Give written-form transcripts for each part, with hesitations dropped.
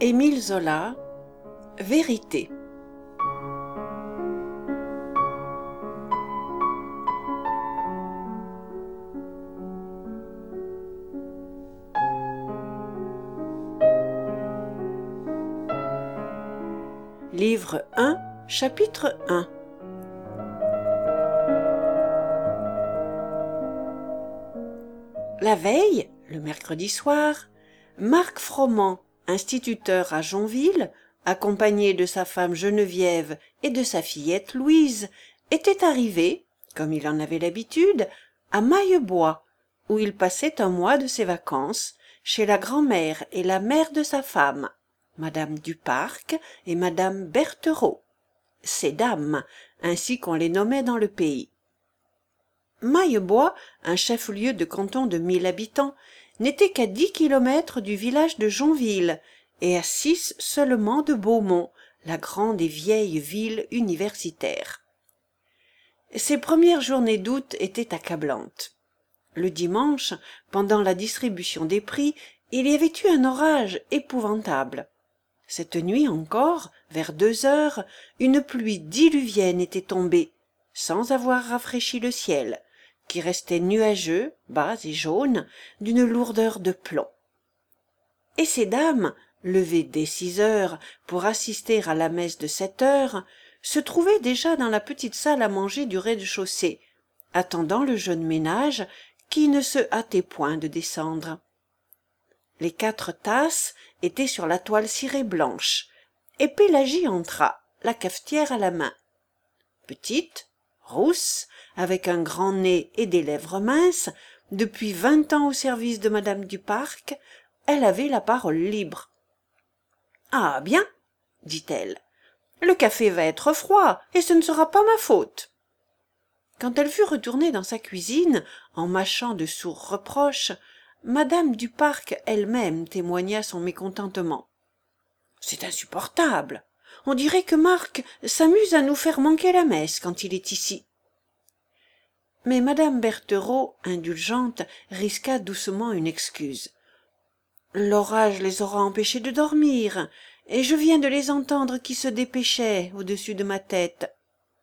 Émile Zola, Vérité. Livre 1, chapitre 1. La veille, le mercredi soir, Marc Froment, instituteur à Jonville, accompagné de sa femme Geneviève et de sa fillette Louise, était arrivé, comme il en avait l'habitude, à Maillebois, où il passait un mois de ses vacances, chez la grand-mère et la mère de sa femme, Madame Duparc et Madame Berthereau, ces dames, ainsi qu'on les nommait dans le pays. Maillebois, un chef-lieu de canton de 1000 habitants, n'était qu'à 10 kilomètres du village de Jonville et à 6 seulement de Beaumont, la grande et vieille ville universitaire. Ces premières journées d'août étaient accablantes. Le dimanche, pendant la distribution des prix, il y avait eu un orage épouvantable. Cette nuit encore, vers 2 heures, une pluie diluvienne était tombée, sans avoir rafraîchi le ciel, qui restait nuageux, bas et jaune, d'une lourdeur de plomb. Et ces dames, levées dès 6 heures pour assister à la messe de 7 heures, se trouvaient déjà dans la petite salle à manger du rez-de-chaussée, attendant le jeune ménage qui ne se hâtait point de descendre. Les 4 tasses étaient sur la toile cirée blanche, et Pélagie entra, la cafetière à la main. Petite, rousse, avec un grand nez et des lèvres minces, depuis 20 ans au service de Madame Duparc, elle avait la parole libre. « Ah bien, dit-elle, le café va être froid, et ce ne sera pas ma faute. » Quand elle fut retournée dans sa cuisine, en mâchant de sourds reproches, Madame Duparc elle-même témoigna son mécontentement. « C'est insupportable. On dirait que Marc s'amuse à nous faire manquer la messe quand il est ici. » Mais Madame Berthereau, indulgente, risqua doucement une excuse. « L'orage les aura empêchés de dormir, et je viens de les entendre qui se dépêchaient au-dessus de ma tête. »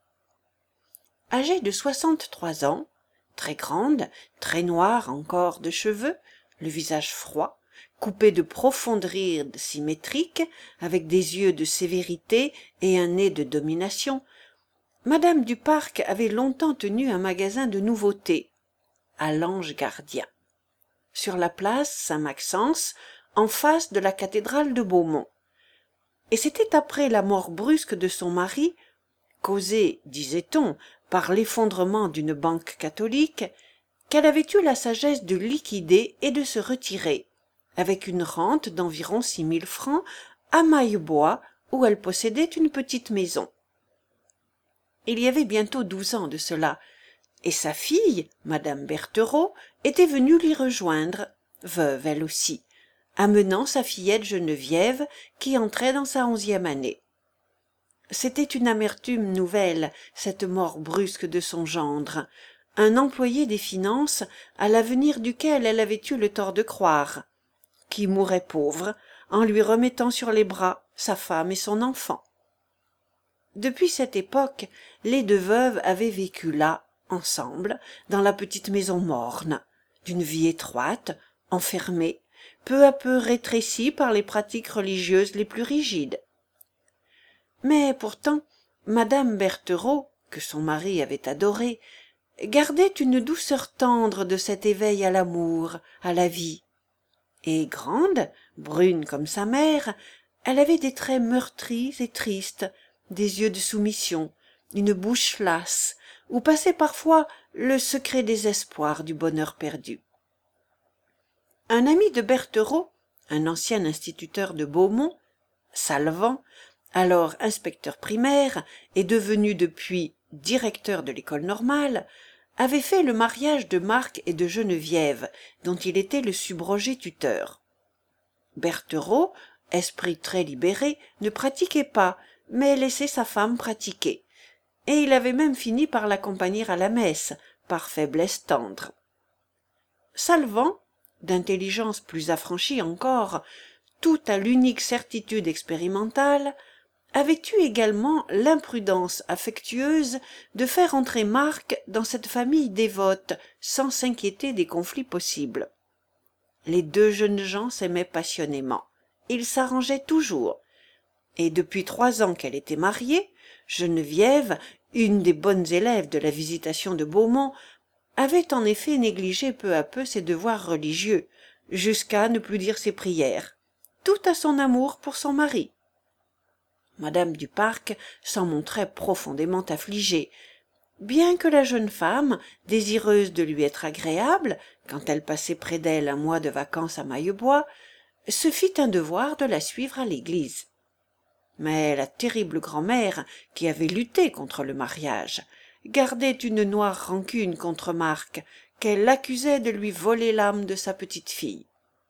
Âgée de 63 ans, très grande, très noire encore de cheveux, le visage froid, coupé de profondes rides symétriques, avec des yeux de sévérité et un nez de domination, Madame Duparc avait longtemps tenu un magasin de nouveautés, à l'Ange Gardien, sur la place Saint-Maxence, en face de la cathédrale de Beaumont. Et c'était après la mort brusque de son mari, causée, disait-on, par l'effondrement d'une banque catholique, qu'elle avait eu la sagesse de liquider et de se retirer, avec une rente d'environ 6 000 francs, à Maillebois, où elle possédait une petite maison. Il y avait bientôt 12 ans de cela, et sa fille, Madame Berthereau, était venue l'y rejoindre, veuve elle aussi, amenant sa fillette Geneviève, qui entrait dans sa 11e année. C'était une amertume nouvelle, cette mort brusque de son gendre, un employé des finances à l'avenir duquel elle avait eu le tort de croire, qui mourait pauvre en lui remettant sur les bras sa femme et son enfant. Depuis cette époque, les deux veuves avaient vécu là, ensemble, dans la petite maison morne, d'une vie étroite, enfermée, peu à peu rétrécie par les pratiques religieuses les plus rigides. Mais pourtant, Madame Berthereau, que son mari avait adorée, gardait une douceur tendre de cet éveil à l'amour, à la vie. Et grande, brune comme sa mère, elle avait des traits meurtris et tristes, des yeux de soumission, une bouche lasse, où passait parfois le secret désespoir du bonheur perdu. Un ami de Berthereau, un ancien instituteur de Beaumont, Salvant, alors inspecteur primaire et devenu depuis directeur de l'école normale, avait fait le mariage de Marc et de Geneviève, dont il était le subrogé tuteur. Berthereau, esprit très libéré, ne pratiquait pas, mais laissait sa femme pratiquer, et il avait même fini par l'accompagner à la messe, par faiblesse tendre. Salvant, d'intelligence plus affranchie encore, tout à l'unique certitude expérimentale, avait eu également l'imprudence affectueuse de faire entrer Marc dans cette famille dévote sans s'inquiéter des conflits possibles. Les deux jeunes gens s'aimaient passionnément, ils s'arrangeaient toujours, et depuis 3 ans qu'elle était mariée, Geneviève, une des bonnes élèves de la Visitation de Beaumont, avait en effet négligé peu à peu ses devoirs religieux, jusqu'à ne plus dire ses prières, tout à son amour pour son mari. Madame du Parc s'en montrait profondément affligée, bien que la jeune femme, désireuse de lui être agréable, quand elle passait près d'elle un mois de vacances à Maillebois, se fit un devoir de la suivre à l'église. Mais la terrible grand-mère, qui avait lutté contre le mariage, gardait une noire rancune contre Marc, qu'elle accusait de lui voler l'âme de sa petite-fille.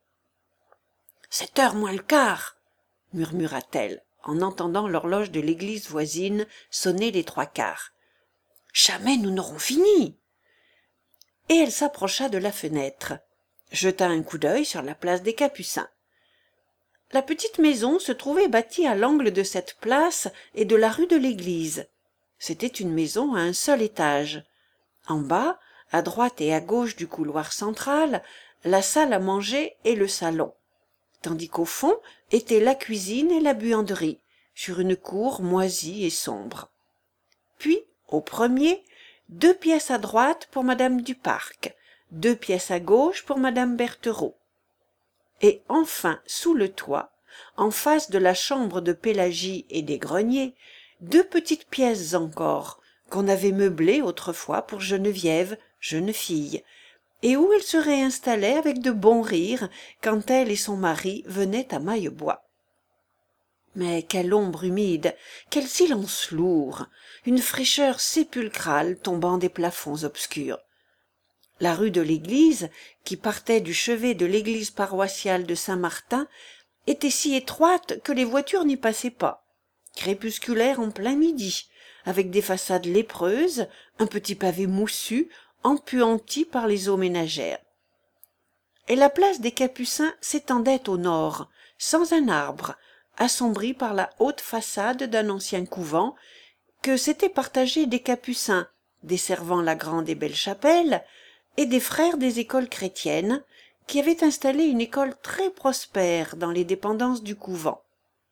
« 7 heures moins le quart !» murmura-t-elle, en entendant l'horloge de l'église voisine sonner les 3/4. « Jamais nous n'aurons fini !» Et elle s'approcha de la fenêtre, jeta un coup d'œil sur la place des Capucins. La petite maison se trouvait bâtie à l'angle de cette place et de la rue de l'église. C'était une maison à un seul étage. En bas, à droite et à gauche du couloir central, la salle à manger et le salon, tandis qu'au fond étaient la cuisine et la buanderie, sur une cour moisie et sombre. Puis, au premier, 2 pièces à droite pour madame du Parc, 2 pièces à gauche pour madame Berthereau. Et enfin, sous le toit, en face de la chambre de Pélagie et des greniers, 2 petites pièces encore, qu'on avait meublées autrefois pour Geneviève, jeune fille, et où elle se réinstallait avec de bons rires quand elle et son mari venaient à Maillebois. Mais quelle ombre humide, quel silence lourd, une fraîcheur sépulcrale tombant des plafonds obscurs. La rue de l'église, qui partait du chevet de l'église paroissiale de Saint-Martin, était si étroite que les voitures n'y passaient pas, crépusculaire en plein midi, avec des façades lépreuses, un petit pavé moussu, empuanti par les eaux ménagères. Et la place des Capucins s'étendait au nord, sans un arbre, assombrie par la haute façade d'un ancien couvent, que s'étaient partagé des Capucins, desservant la grande et belle chapelle, et des frères des écoles chrétiennes, qui avaient installé une école très prospère dans les dépendances du couvent.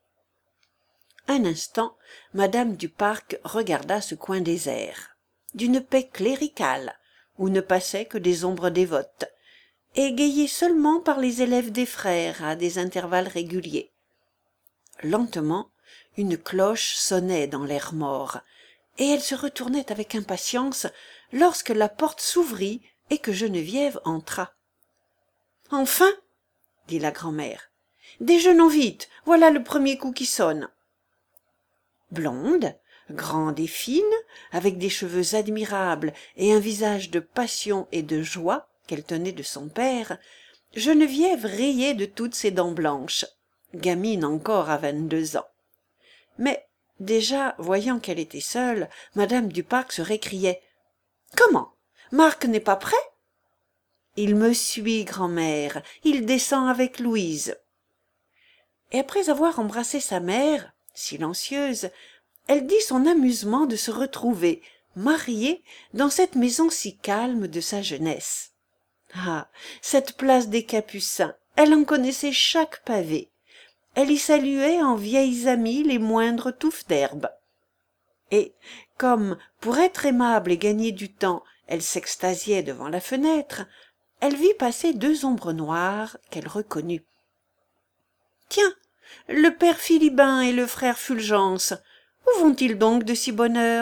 Un instant, madame du Parc regarda ce coin désert, d'une paix cléricale, où ne passaient que des ombres dévotes, égayées seulement par les élèves des frères à des intervalles réguliers. Lentement, une cloche sonnait dans l'air mort, et elle se retournait avec impatience lorsque la porte s'ouvrit et que Geneviève entra. « Enfin !» dit la grand-mère. « Déjeunons vite, voilà le premier coup qui sonne. » Blonde, grande et fine, avec des cheveux admirables et un visage de passion et de joie qu'elle tenait de son père, Geneviève riait de toutes ses dents blanches, gamine encore à 22 ans. Mais déjà, voyant qu'elle était seule, madame du Parc se récriait. « Comment? Marc n'est pas prêt? »« Il me suit, grand-mère, il descend avec Louise. » Et après avoir embrassé sa mère, silencieuse, elle dit son amusement de se retrouver, mariée, dans cette maison si calme de sa jeunesse. Ah, cette place des Capucins, elle en connaissait chaque pavé. Elle y saluait en vieilles amies les moindres touffes d'herbe. Et, comme, pour être aimable et gagner du temps, elle s'extasiait devant la fenêtre, elle vit passer 2 ombres noires qu'elle reconnut. « Tiens, le père Philibin et le frère Fulgence, où vont-ils donc de si bonne heure ?»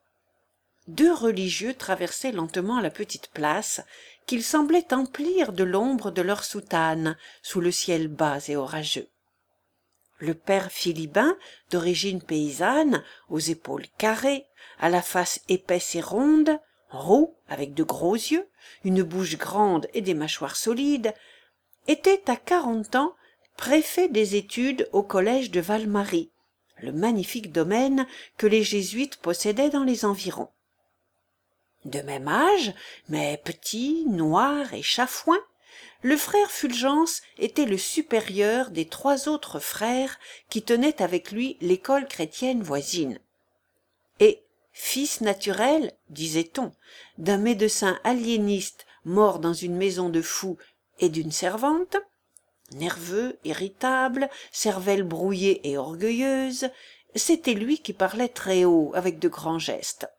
2 religieux traversaient lentement la petite place, qu'ils semblaient emplir de l'ombre de leur soutane, sous le ciel bas et orageux. Le père Philibin, d'origine paysanne, aux épaules carrées, à la face épaisse et ronde, roux, avec de gros yeux, une bouche grande et des mâchoires solides, était à 40 ans préfet des études au collège de Val-Marie, le magnifique domaine que les jésuites possédaient dans les environs. De même âge, mais petit, noir et chafouin, Le frère Fulgence était le supérieur des 3 autres frères qui tenaient avec lui l'école chrétienne voisine. Et, fils naturel, disait-on, d'un médecin aliéniste mort dans une maison de fous et d'une servante, nerveux, irritable, cervelle brouillée et orgueilleuse, c'était lui qui parlait très haut, avec de grands gestes.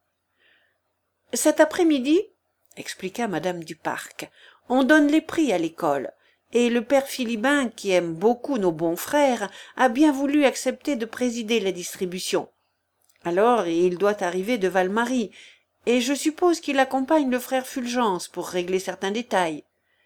« Cet après-midi, expliqua madame du Parc, on donne les prix à l'école, et le père Philibin, qui aime beaucoup nos bons frères, a bien voulu accepter de présider la distribution. Alors il doit arriver de Val-Marie, et je suppose qu'il accompagne le frère Fulgence pour régler certains détails. »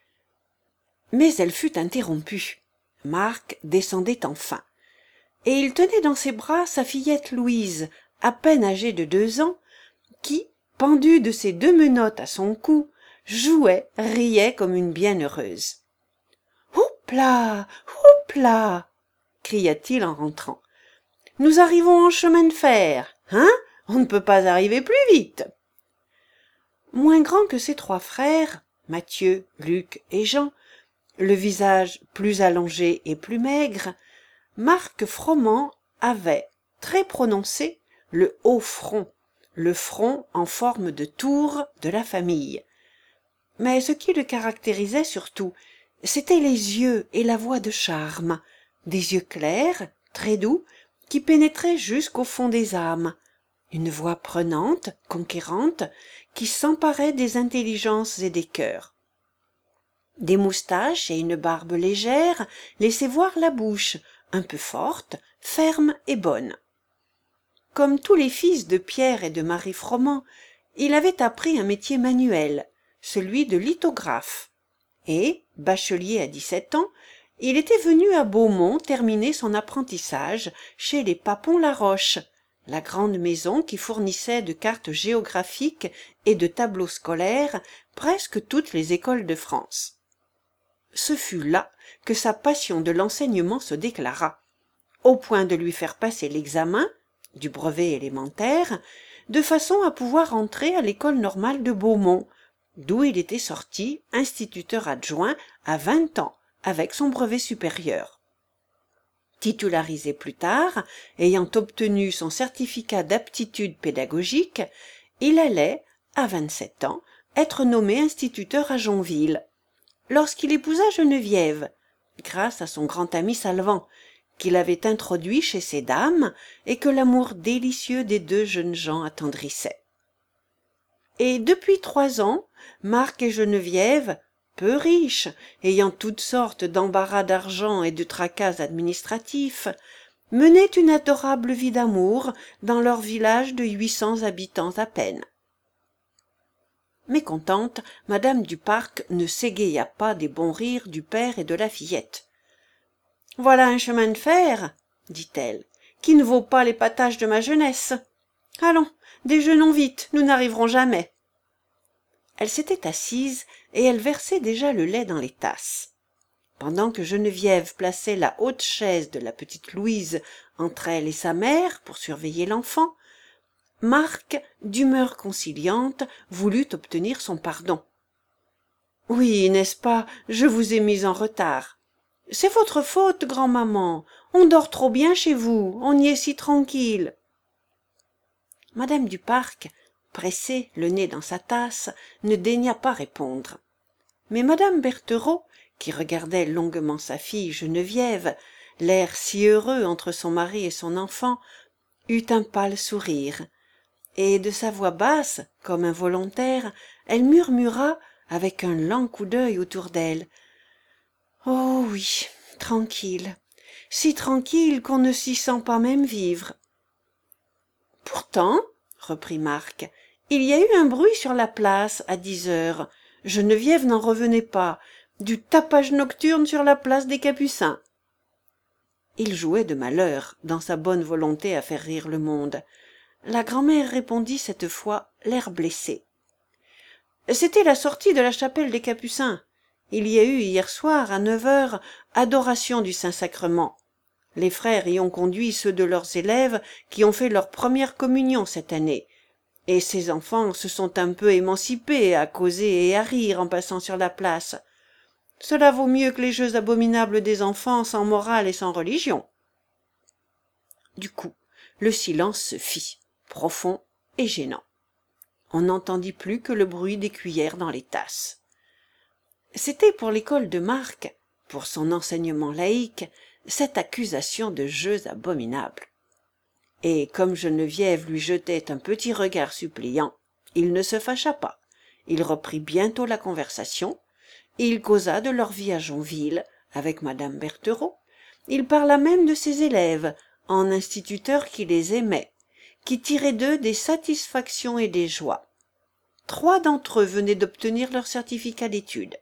Mais elle fut interrompue. Marc descendait enfin, et il tenait dans ses bras sa fillette Louise, à peine âgée de 2 ans, qui, pendue de ses 2 menottes à son cou, jouait, riait comme une bienheureuse. « Houpla, houpla !» cria-t-il en rentrant. « Nous arrivons en chemin de fer, hein? On ne peut pas arriver plus vite. » Moins grand que ses 3 frères, Matthieu, Luc et Jean, le visage plus allongé et plus maigre, Marc Froment avait, très prononcé, le haut front, le front en forme de tour de la famille. Mais ce qui le caractérisait surtout, c'étaient les yeux et la voix de charme, des yeux clairs, très doux, qui pénétraient jusqu'au fond des âmes, une voix prenante, conquérante, qui s'emparait des intelligences et des cœurs. Des moustaches et une barbe légère laissaient voir la bouche, un peu forte, ferme et bonne. Comme tous les fils de Pierre et de Marie Froment, il avait appris un métier manuel, celui de lithographe, et, bachelier à 17 ans, il était venu à Beaumont terminer son apprentissage chez les Papon-Laroche, la grande maison qui fournissait de cartes géographiques et de tableaux scolaires presque toutes les écoles de France. Ce fut là que sa passion de l'enseignement se déclara, au point de lui faire passer l'examen du brevet élémentaire, de façon à pouvoir entrer à l'école normale de Beaumont, d'où il était sorti instituteur adjoint à 20 ans, avec son brevet supérieur. Titularisé plus tard, ayant obtenu son certificat d'aptitude pédagogique, il allait, à 27 ans, être nommé instituteur à Jonville, lorsqu'il épousa Geneviève, grâce à son grand ami Salvant, qu'il avait introduit chez ces dames et que l'amour délicieux des 2 jeunes gens attendrissait. Et depuis 3 ans, Marc et Geneviève, peu riches, ayant toutes sortes d'embarras d'argent et de tracas administratifs, menaient une adorable vie d'amour dans leur village de 800 habitants à peine. Mécontente, madame du Parc ne s'égaya pas des bons rires du père et de la fillette. « Voilà un chemin de fer, dit-elle, qui ne vaut pas l'épatage de ma jeunesse. Allons, déjeunons vite, nous n'arriverons jamais. » Elle s'était assise et elle versait déjà le lait dans les tasses. Pendant que Geneviève plaçait la haute chaise de la petite Louise entre elle et sa mère pour surveiller l'enfant, Marc, d'humeur conciliante, voulut obtenir son pardon. « Oui, n'est-ce pas, je vous ai mis en retard. C'est votre faute, grand-maman. On dort trop bien chez vous, on y est si tranquille. » Madame du Parc, pressée, le nez dans sa tasse, ne daigna pas répondre. Mais madame Berthereau, qui regardait longuement sa fille Geneviève, l'air si heureux entre son mari et son enfant, eut un pâle sourire, et de sa voix basse, comme involontaire, elle murmura, avec un lent coup d'œil autour d'elle: « Oh oui, tranquille, si tranquille qu'on ne s'y sent pas même vivre. » « Pourtant, reprit Marc, il y a eu un bruit sur la place à 10 heures. Geneviève n'en revenait pas. Du tapage nocturne sur la place des Capucins. » Il jouait de malheur dans sa bonne volonté à faire rire le monde. La grand-mère répondit cette fois, l'air blessé. « C'était la sortie de la chapelle des Capucins. Il y a eu hier soir à 9 heures adoration du Saint-Sacrement. Les frères y ont conduit ceux de leurs élèves qui ont fait leur première communion cette année, et ces enfants se sont un peu émancipés à causer et à rire en passant sur la place. Cela vaut mieux que les jeux abominables des enfants sans morale et sans religion. » Du coup, le silence se fit, profond et gênant. On n'entendit plus que le bruit des cuillères dans les tasses. C'était pour l'école de Marc, pour son enseignement laïque, cette accusation de jeux abominables. Et comme Geneviève lui jetait un petit regard suppliant, il ne se fâcha pas. Il reprit bientôt la conversation. Il causa de leur vie à Jonville avec madame Berthereau. Il parla même de ses élèves, en instituteur qui les aimait, qui tirait d'eux des satisfactions et des joies. 3 d'entre eux venaient d'obtenir leur certificat d'études.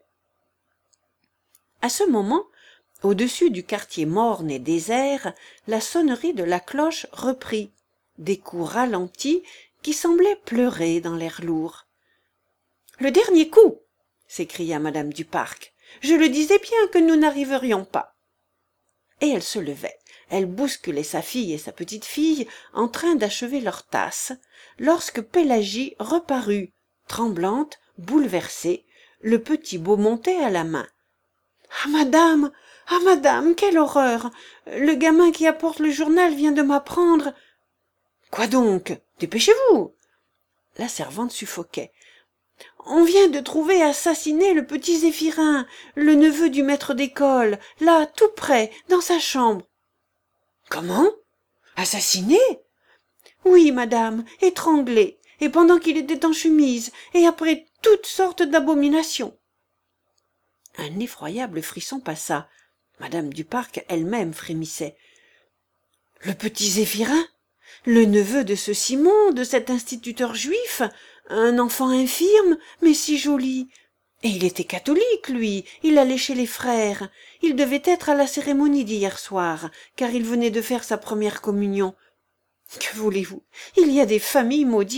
À ce moment, au-dessus du quartier morne et désert, la sonnerie de la cloche reprit, des coups ralentis qui semblaient pleurer dans l'air lourd. « Le dernier coup !» s'écria madame du Parc. « Je le disais bien que nous n'arriverions pas. » Et elle se levait. Elle bousculait sa fille et sa petite-fille en train d'achever leur tasse, lorsque Pélagie reparut, tremblante, bouleversée, le petit Beaumontais à la main. « Ah, madame, quelle horreur! Le gamin qui apporte le journal vient de m'apprendre. »« Quoi donc? Dépêchez-vous !» La servante suffoquait. « On vient de trouver assassiné le petit Zéphirin, le neveu du maître d'école, là, tout près, dans sa chambre. »« Comment? Assassiné? » ?»« Oui, madame, étranglé, et pendant qu'il était en chemise, et après toutes sortes d'abominations. » Un effroyable frisson passa. Madame du Parc elle-même frémissait. « Le petit Zéphirin? Le neveu de ce Simon, de cet instituteur juif? Un enfant infirme, mais si joli. Et il était catholique, lui, il allait chez les frères. Il devait être à la cérémonie d'hier soir, car il venait de faire sa première communion. Que voulez-vous? Il y a des familles maudites. »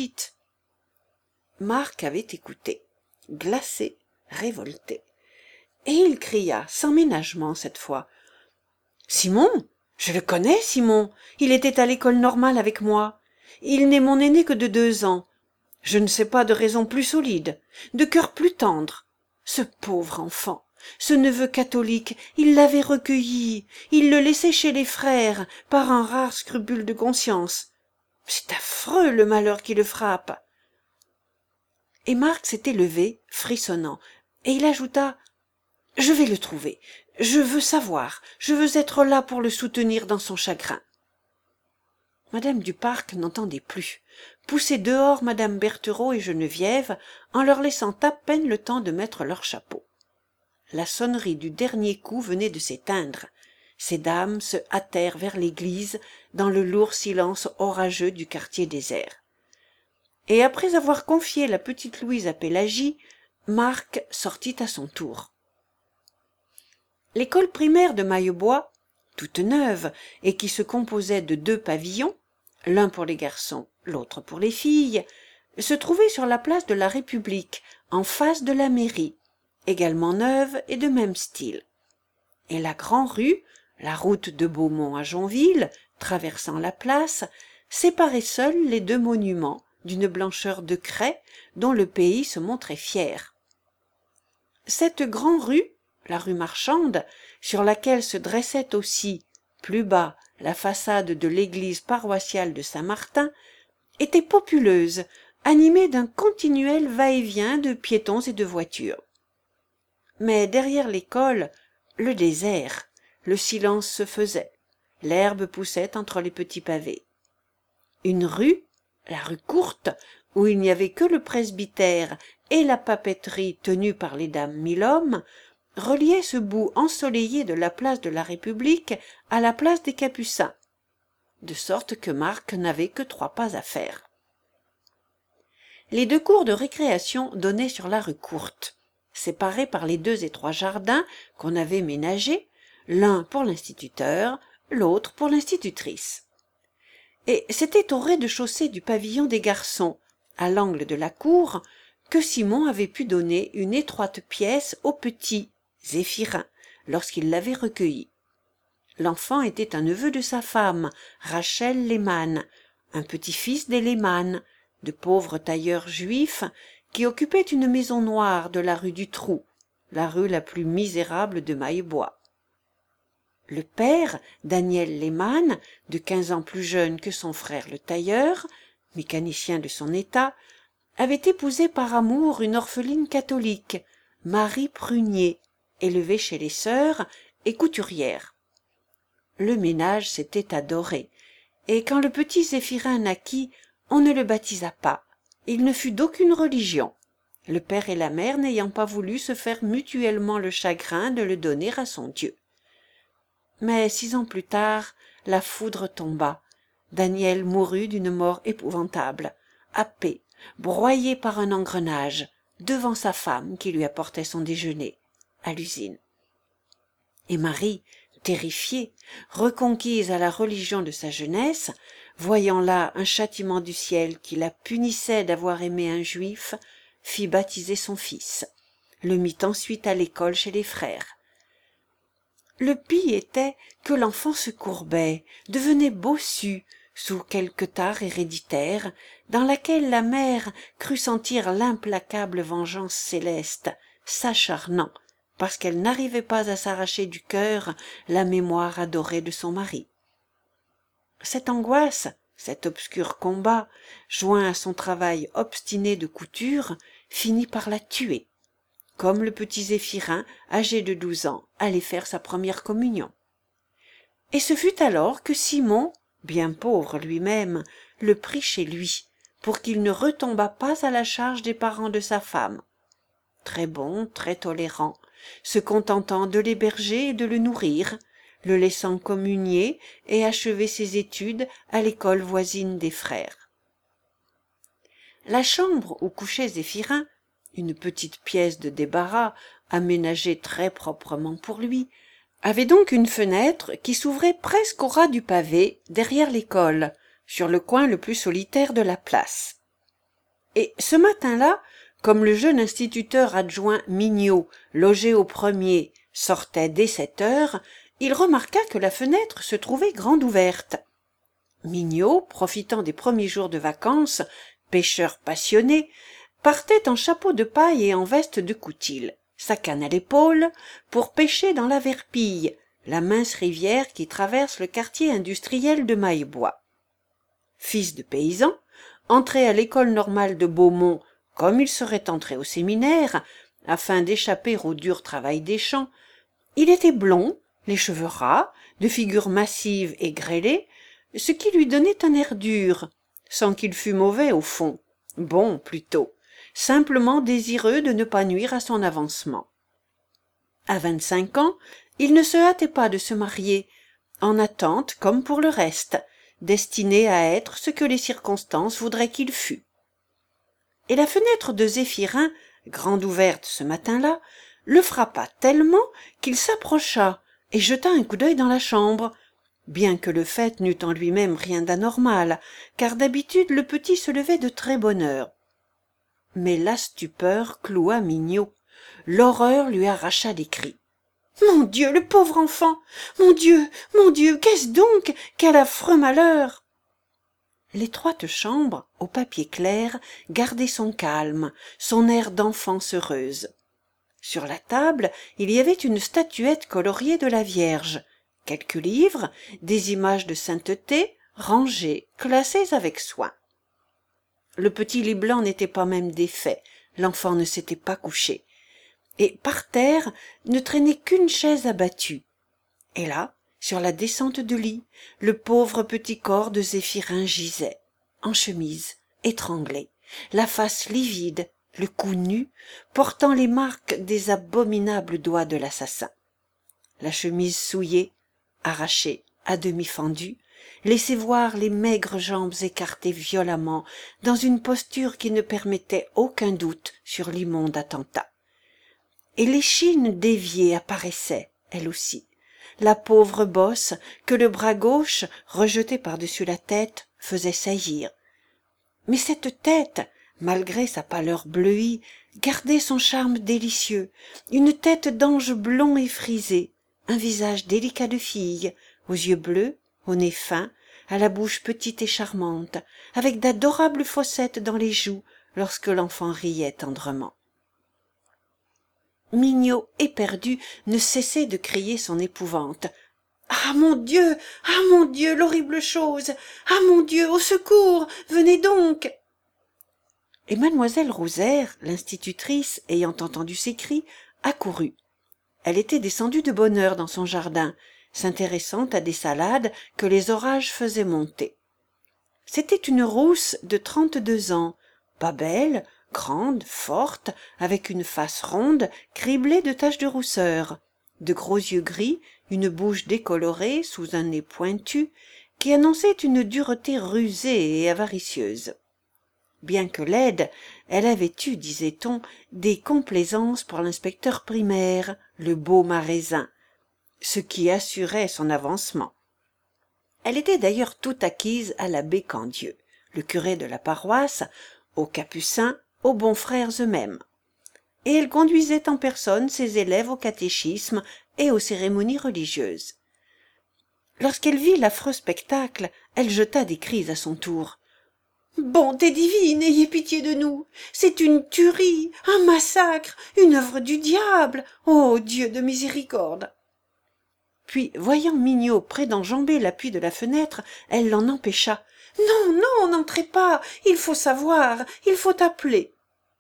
Marc avait écouté, glacé, révolté. Et il cria, sans ménagement cette fois. « Simon? Je le connais, Simon. Il était à l'école normale avec moi. Il n'est mon aîné que de 2 ans. Je ne sais pas de raison plus solide, de cœur plus tendre. Ce pauvre enfant, ce neveu catholique, il l'avait recueilli, il le laissait chez les frères, par un rare scrupule de conscience. C'est affreux le malheur qui le frappe. » Et Marc s'était levé, frissonnant, et il ajouta: « Je vais le trouver. Je veux savoir. Je veux être là pour le soutenir dans son chagrin. » Madame du Parc n'entendait plus, poussait dehors madame Berthereau et Geneviève en leur laissant à peine le temps de mettre leurs chapeaux. La sonnerie du dernier coup venait de s'éteindre. Ces dames se hâtèrent vers l'église dans le lourd silence orageux du quartier désert. Et après avoir confié la petite Louise à Pélagie, Marc sortit à son tour. L'école primaire de Maillebois, toute neuve et qui se composait de 2 pavillons, l'un pour les garçons, l'autre pour les filles, se trouvait sur la place de la République, en face de la mairie, également neuve et de même style. Et la grande-rue, la route de Beaumont à Jonville, traversant la place, séparait seule les 2 monuments d'une blancheur de craie dont le pays se montrait fier. Cette grande-rue, la rue Marchande, sur laquelle se dressait aussi, plus bas, la façade de l'église paroissiale de Saint-Martin, était populeuse, animée d'un continuel va-et-vient de piétons et de voitures. Mais derrière l'école, le désert, le silence se faisait, l'herbe poussait entre les petits pavés. Une rue, la rue courte, où il n'y avait que le presbytère et la papeterie tenue par les dames Milhomme, reliait ce bout ensoleillé de la place de la République à la place des Capucins, de sorte que Marc n'avait que 3 pas à faire. Les 2 cours de récréation donnaient sur la rue courte, séparés par les 2 étroits jardins qu'on avait ménagés, l'un pour l'instituteur, l'autre pour l'institutrice. Et c'était au rez-de-chaussée du pavillon des garçons, à l'angle de la cour, que Simon avait pu donner une étroite pièce au petit Zéphirin lorsqu'il l'avait recueilli. L'enfant était un neveu de sa femme, Rachel Lehmann, un petit-fils des Lehmann, de pauvres tailleurs juifs qui occupaient une maison noire de la rue du Trou, la rue la plus misérable de Maillebois. Le père, Daniel Lehmann, de 15 ans plus jeune que son frère le tailleur, mécanicien de son état, avait épousé par amour une orpheline catholique, Marie Prunier, élevée chez les sœurs et couturière. Le ménage s'était adoré, et quand le petit Zéphirin naquit, on ne le baptisa pas. Il ne fut d'aucune religion, le père et la mère n'ayant pas voulu se faire mutuellement le chagrin de le donner à son Dieu. Mais 6 ans plus tard, la foudre tomba. Daniel mourut d'une mort épouvantable, happé, broyé par un engrenage, devant sa femme qui lui apportait son déjeuner, à l'usine. Et Marie, terrifiée, reconquise à la religion de sa jeunesse, voyant là un châtiment du ciel qui la punissait d'avoir aimé un juif, fit baptiser son fils, le mit ensuite à l'école chez les frères. Le pis était que l'enfant se courbait, devenait bossu, sous quelque tare héréditaire, dans laquelle la mère crut sentir l'implacable vengeance céleste, s'acharnant, parce qu'elle n'arrivait pas à s'arracher du cœur la mémoire adorée de son mari. Cette angoisse, cet obscur combat, joint à son travail obstiné de couture, finit par la tuer, comme le petit Zéphirin, âgé de 12 ans, allait faire sa première communion. Et ce fut alors que Simon, bien pauvre lui-même, le prit chez lui, pour qu'il ne retombât pas à la charge des parents de sa femme. Très bon, très tolérant, se contentant de l'héberger et de le nourrir, le laissant communier et achever ses études à l'école voisine des frères. La chambre où couchait Zéphirin, une petite pièce de débarras, aménagée très proprement pour lui, avait donc une fenêtre qui s'ouvrait presque au ras du pavé, derrière l'école, sur le coin le plus solitaire de la place. Et ce matin-là, comme le jeune instituteur adjoint Mignot, logé au premier, sortait dès 7 heures, il remarqua que la fenêtre se trouvait grande ouverte. Mignot, profitant des premiers jours de vacances, pêcheur passionné, partait en chapeau de paille et en veste de coutil, sa canne à l'épaule, pour pêcher dans la Verpille, la mince rivière qui traverse le quartier industriel de Maillebois. Fils de paysan, entré à l'école normale de Beaumont comme il serait entré au séminaire, afin d'échapper au dur travail des champs, il était blond, les cheveux ras, de figure massive et grêlée, ce qui lui donnait un air dur, sans qu'il fût mauvais au fond, bon plutôt, simplement désireux de ne pas nuire à son avancement. À 25 ans, il ne se hâtait pas de se marier, en attente comme pour le reste, destiné à être ce que les circonstances voudraient qu'il fût. Et la fenêtre de Zéphirin, grande ouverte ce matin-là, le frappa tellement qu'il s'approcha et jeta un coup d'œil dans la chambre, bien que le fait n'eût en lui-même rien d'anormal, car d'habitude le petit se levait de très bonne heure. Mais la stupeur cloua Mignot, l'horreur lui arracha des cris. « Mon Dieu, le pauvre enfant! Mon Dieu, qu'est-ce donc? Quel affreux malheur !» L'étroite chambre, au papier clair, gardait son calme, son air d'enfance heureuse. Sur la table, il y avait une statuette coloriée de la Vierge, quelques livres, des images de sainteté, rangées, classées avec soin. Le petit lit blanc n'était pas même défait, l'enfant ne s'était pas couché. Et par terre ne traînait qu'une chaise abattue. Et là, sur la descente de lit, le pauvre petit corps de Zéphirin gisait, en chemise, étranglé, la face livide, le cou nu, portant les marques des abominables doigts de l'assassin. La chemise souillée, arrachée, à demi fendue, laissait voir les maigres jambes écartées violemment dans une posture qui ne permettait aucun doute sur l'immonde attentat. Et l'échine déviée apparaissait, elle aussi, la pauvre bosse que le bras gauche, rejeté par-dessus la tête, faisait saillir. Mais cette tête, malgré sa pâleur bleuie, gardait son charme délicieux, une tête d'ange blond et frisé, un visage délicat de fille, aux yeux bleus, au nez fin, à la bouche petite et charmante, avec d'adorables fossettes dans les joues lorsque l'enfant riait tendrement. Mignot, éperdu, ne cessait de crier son épouvante. « Ah mon Dieu! Ah mon Dieu, l'horrible chose! Ah mon Dieu, au secours! Venez donc !» Et mademoiselle Rosaire, l'institutrice, ayant entendu ces cris, accourut. Elle était descendue de bonne heure dans son jardin, s'intéressant à des salades que les orages faisaient monter. C'était une rousse de 32 ans, pas belle, grande, forte, avec une face ronde, criblée de taches de rousseur, de gros yeux gris, une bouche décolorée sous un nez pointu, qui annonçait une dureté rusée et avaricieuse. Bien que laide, elle avait eu, disait-on, des complaisances pour l'inspecteur primaire, le beau Maraisin, ce qui assurait son avancement. Elle était d'ailleurs tout acquise à l'abbé Candieu, le curé de la paroisse, aux capucins, aux bons frères eux-mêmes. Et elle conduisait en personne ses élèves au catéchisme et aux cérémonies religieuses. Lorsqu'elle vit l'affreux spectacle, elle jeta des cris à son tour. « Bonté divine, ayez pitié de nous! C'est une tuerie, un massacre, une œuvre du diable! Ô Dieu de miséricorde !» Puis, voyant Mignot près d'enjamber l'appui de la fenêtre, elle l'en empêcha. « Non, non, n'entrez pas, il faut savoir, il faut appeler. »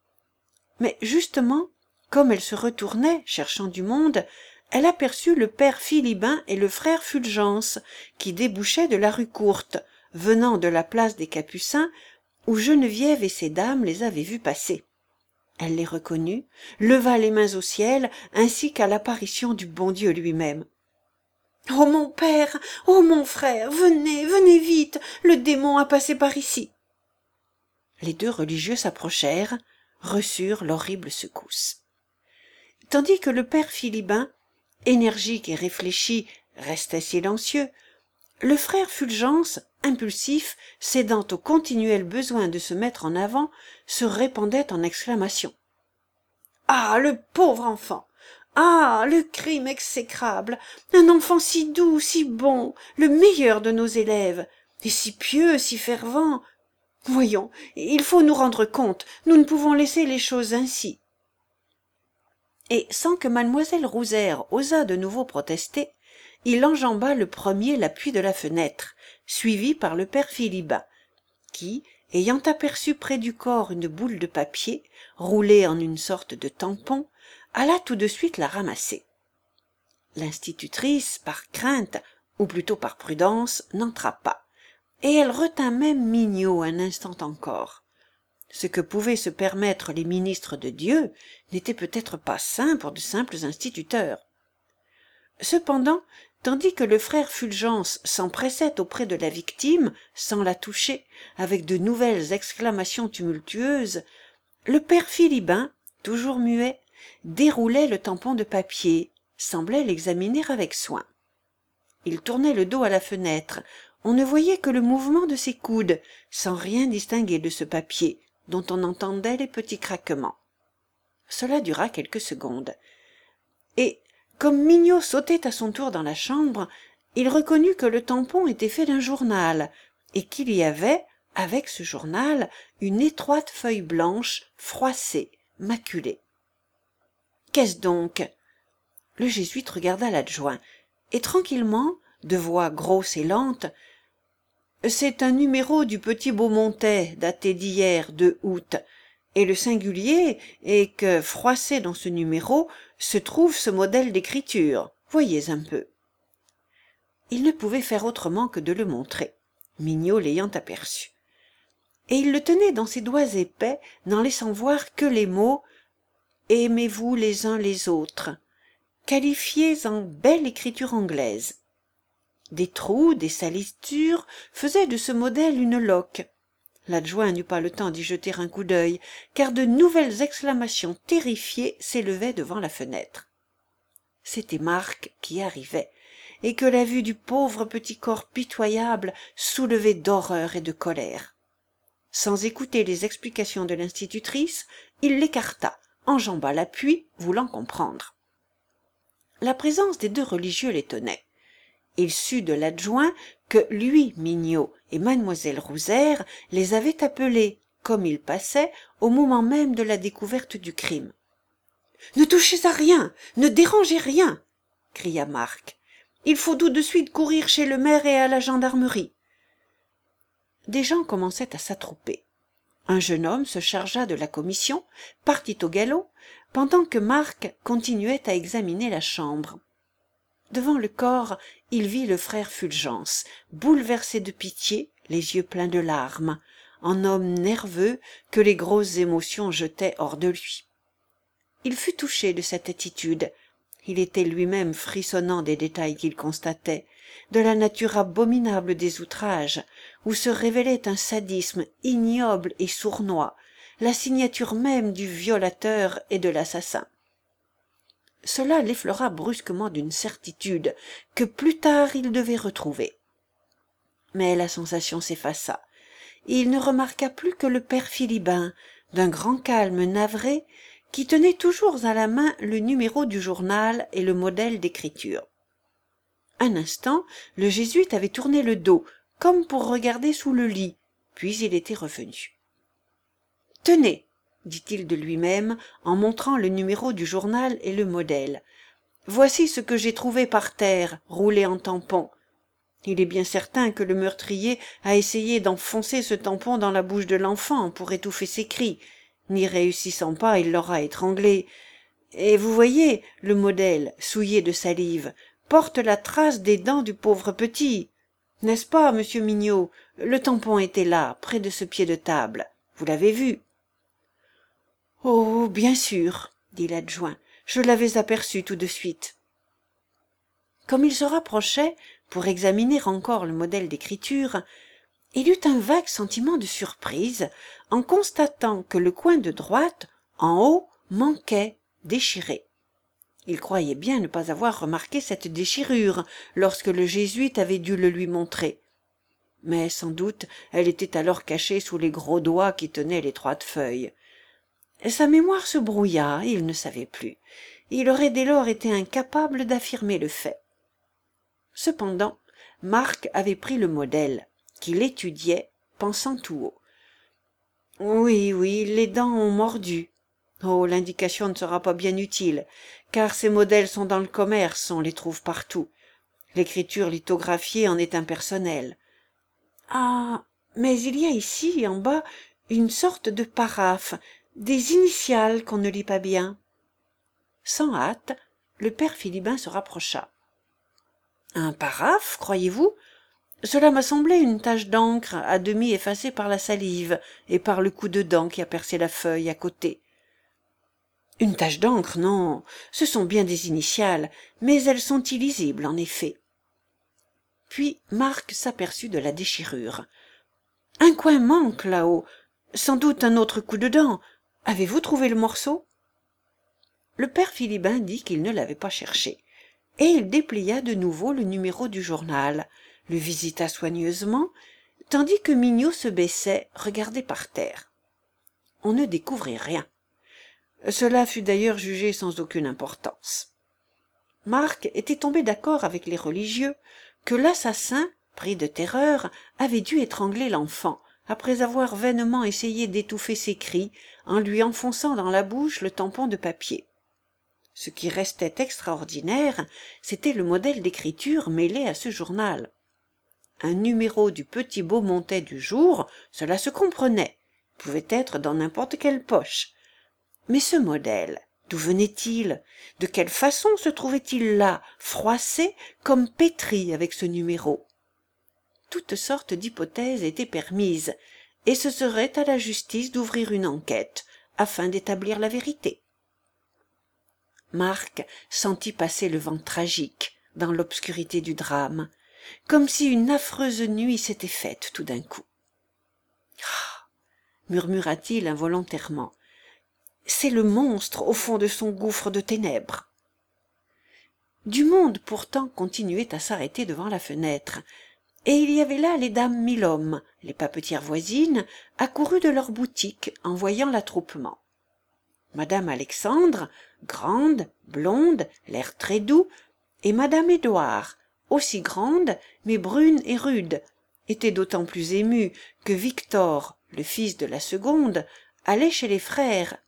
Mais justement, comme elle se retournait, cherchant du monde, elle aperçut le père Philibin et le frère Fulgence, qui débouchaient de la rue Courte, venant de la place des Capucins, où Geneviève et ses dames les avaient vus passer. Elle les reconnut, leva les mains au ciel, ainsi qu'à l'apparition du bon Dieu lui-même. « Oh mon père, oh mon frère, venez, venez vite, le démon a passé par ici. » Les deux religieux s'approchèrent, reçurent l'horrible secousse. Tandis que le père Philibin, énergique et réfléchi, restait silencieux, le frère Fulgence, impulsif, cédant au continuel besoin de se mettre en avant, se répandait en exclamations. « Ah, le pauvre enfant! Ah, le crime exécrable! Un enfant si doux, si bon, le meilleur de nos élèves, et si pieux, si fervent! Voyons, il faut nous rendre compte, nous ne pouvons laisser les choses ainsi. » Et sans que mademoiselle Rosaire osât de nouveau protester, il enjamba le premier l'appui de la fenêtre, suivi par le père Philibin, qui, ayant aperçu près du corps une boule de papier, roulée en une sorte de tampon, alla tout de suite la ramasser. L'institutrice, par crainte, ou plutôt par prudence, n'entra pas, et elle retint même Mignot un instant encore. Ce que pouvaient se permettre les ministres de Dieu n'était peut-être pas sain pour de simples instituteurs. Cependant, tandis que le frère Fulgence s'empressait auprès de la victime, sans la toucher, avec de nouvelles exclamations tumultueuses, le père Philibin, toujours muet, déroulait le tampon de papier, semblait l'examiner avec soin. Il tournait le dos à la fenêtre, on ne voyait que le mouvement de ses coudes, sans rien distinguer de ce papier, dont on entendait les petits craquements. Cela dura quelques secondes. Et, comme Mignot sautait à son tour dans la chambre, il reconnut que le tampon était fait d'un journal, et qu'il y avait, avec ce journal, une étroite feuille blanche, froissée, maculée. « Qu'est-ce donc ?» Le jésuite regarda l'adjoint, et tranquillement, de voix grosse et lente, « C'est un numéro du Petit Beaumontais, daté d'hier, 2 août, et le singulier est que, froissé dans ce numéro, se trouve ce modèle d'écriture. Voyez un peu. » Il ne pouvait faire autrement que de le montrer, Mignot l'ayant aperçu. Et il le tenait dans ses doigts épais, n'en laissant voir que les mots « Aimez-vous les uns les autres », qualifiés en belle écriture anglaise. Des trous, des salissures faisaient de ce modèle une loque. L'adjoint n'eut pas le temps d'y jeter un coup d'œil, car de nouvelles exclamations terrifiées s'élevaient devant la fenêtre. C'était Marc qui arrivait, et que la vue du pauvre petit corps pitoyable soulevait d'horreur et de colère. Sans écouter les explications de l'institutrice, il l'écarta, enjamba l'appui, voulant comprendre. La présence des deux religieux l'étonnait. Il sut de l'adjoint que lui, Mignot, et mademoiselle Rosaire les avaient appelés, comme ils passaient, au moment même de la découverte du crime. Ne touchez à rien, ne dérangez rien, cria Marc. Il faut tout de suite courir chez le maire et à la gendarmerie. Des gens commençaient à s'attrouper. Un jeune homme se chargea de la commission, partit au galop, pendant que Marc continuait à examiner la chambre. Devant le corps, il vit le frère Fulgence, bouleversé de pitié, les yeux pleins de larmes, en homme nerveux que les grosses émotions jetaient hors de lui. Il fut touché de cette attitude. Il était lui-même frissonnant des détails qu'il constatait, de la nature abominable des outrages, où se révélait un sadisme ignoble et sournois, la signature même du violateur et de l'assassin. Cela l'effleura brusquement d'une certitude que plus tard il devait retrouver. Mais la sensation s'effaça. Il ne remarqua plus que le père Philibin, d'un grand calme navré, qui tenait toujours à la main le numéro du journal et le modèle d'écriture. Un instant, le jésuite avait tourné le dos, comme pour regarder sous le lit, puis il était revenu. « Tenez, dit-il de lui-même, en montrant le numéro du journal et le modèle. Voici ce que j'ai trouvé par terre, roulé en tampon. Il est bien certain que le meurtrier a essayé d'enfoncer ce tampon dans la bouche de l'enfant pour étouffer ses cris. N'y réussissant pas, il l'aura étranglé. Et vous voyez, le modèle, souillé de salive, porte la trace des dents du pauvre petit. N'est-ce pas, monsieur Mignot? Le tampon était là, près de ce pied de table. Vous l'avez vu? Oh, bien sûr, dit l'adjoint. Je l'avais aperçu tout de suite. Comme il se rapprochait, pour examiner encore le modèle d'écriture, il eut un vague sentiment de surprise en constatant que le coin de droite, en haut, manquait, déchiré. Il croyait bien ne pas avoir remarqué cette déchirure lorsque le jésuite avait dû le lui montrer. Mais sans doute elle était alors cachée sous les gros doigts qui tenaient l'étroite feuille. Sa mémoire se brouilla, il ne savait plus. Il aurait dès lors été incapable d'affirmer le fait. Cependant, Marc avait pris le modèle, qu'il étudiait, pensant tout haut. Oui, les dents ont mordu. Oh, l'indication ne sera pas bien utile, car ces modèles sont dans le commerce, on les trouve partout. L'écriture lithographiée en est impersonnelle. Ah, mais il y a ici, en bas, une sorte de paraphe, des initiales qu'on ne lit pas bien. Sans hâte, le père Philibin se rapprocha. Un paraphe, croyez-vous? Cela m'a semblé une tache d'encre à demi effacée par la salive et par le coup de dent qui a percé la feuille à côté. Une tache d'encre, non, ce sont bien des initiales, mais elles sont illisibles en effet. Puis Marc s'aperçut de la déchirure. Un coin manque là-haut, sans doute un autre coup de dent. Avez-vous trouvé le morceau? Le père Philibin dit qu'il ne l'avait pas cherché, et il déplia de nouveau le numéro du journal, le visita soigneusement, tandis que Mignot se baissait, regardait par terre. On ne découvrit rien. Cela fut d'ailleurs jugé sans aucune importance. Marc était tombé d'accord avec les religieux que l'assassin, pris de terreur, avait dû étrangler l'enfant, après avoir vainement essayé d'étouffer ses cris en lui enfonçant dans la bouche le tampon de papier. Ce qui restait extraordinaire, c'était le modèle d'écriture mêlé à ce journal. Un numéro du Petit Beaumontais du jour, cela se comprenait, pouvait être dans n'importe quelle poche. Mais ce modèle, d'où venait-il? De quelle façon se trouvait-il là, froissé, comme pétri avec ce numéro? Toutes sortes d'hypothèses étaient permises, et ce serait à la justice d'ouvrir une enquête, afin d'établir la vérité. Marc sentit passer le vent tragique dans l'obscurité du drame, comme si une affreuse nuit s'était faite tout d'un coup. « Ah !» murmura-t-il involontairement. « C'est le monstre au fond de son gouffre de ténèbres. » Du monde pourtant continuait à s'arrêter devant la fenêtre, et il y avait là les dames mille-hommes, les papetières voisines, accourues de leur boutique en voyant l'attroupement. Madame Alexandre, grande, blonde, l'air très doux, et madame Édouard, aussi grande, mais brune et rude, était d'autant plus émue que Victor, le fils de la seconde, allait chez les frères,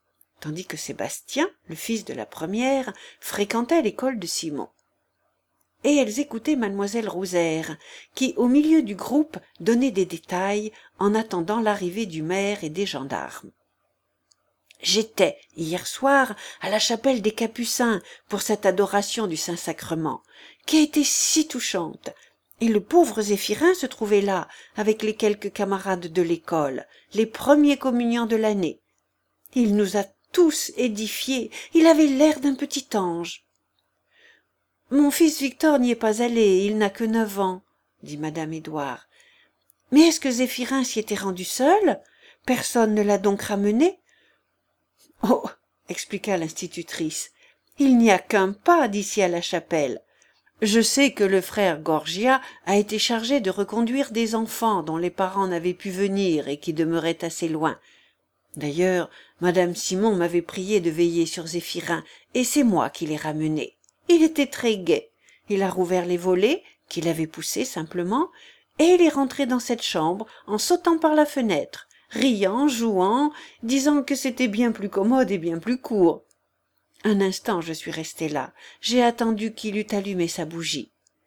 tandis que Sébastien, le fils de la première, fréquentait l'école de Simon. Et elles écoutaient mademoiselle Rouzère, qui, au milieu du groupe, donnait des détails en attendant l'arrivée du maire et des gendarmes. « J'étais, hier soir, à la chapelle des Capucins pour cette adoration du Saint-Sacrement, qui a été si touchante, et le pauvre Zéphirin se trouvait là, avec les quelques camarades de l'école, les premiers communiants de l'année. Il nous a tous édifiés, il avait l'air d'un petit ange. » « Mon fils Victor n'y est pas allé, il n'a que 9 ans, dit madame Édouard. Mais est-ce que Zéphirin s'y était rendu seul? Personne ne l'a donc ramené? Oh, expliqua l'institutrice, il n'y a qu'un pas d'ici à la chapelle. Je sais que le frère Gorgia a été chargé de reconduire des enfants dont les parents n'avaient pu venir et qui demeuraient assez loin. D'ailleurs, madame Simon m'avait prié de veiller sur Zéphirin, et c'est moi qui l'ai ramené. Il était très gai. Il a rouvert les volets, qu'il avait poussés simplement, et il est rentré dans cette chambre en sautant par la fenêtre, riant, jouant, disant que c'était bien plus commode et bien plus court. Un instant je suis restée là, j'ai attendu qu'il eût allumé sa bougie.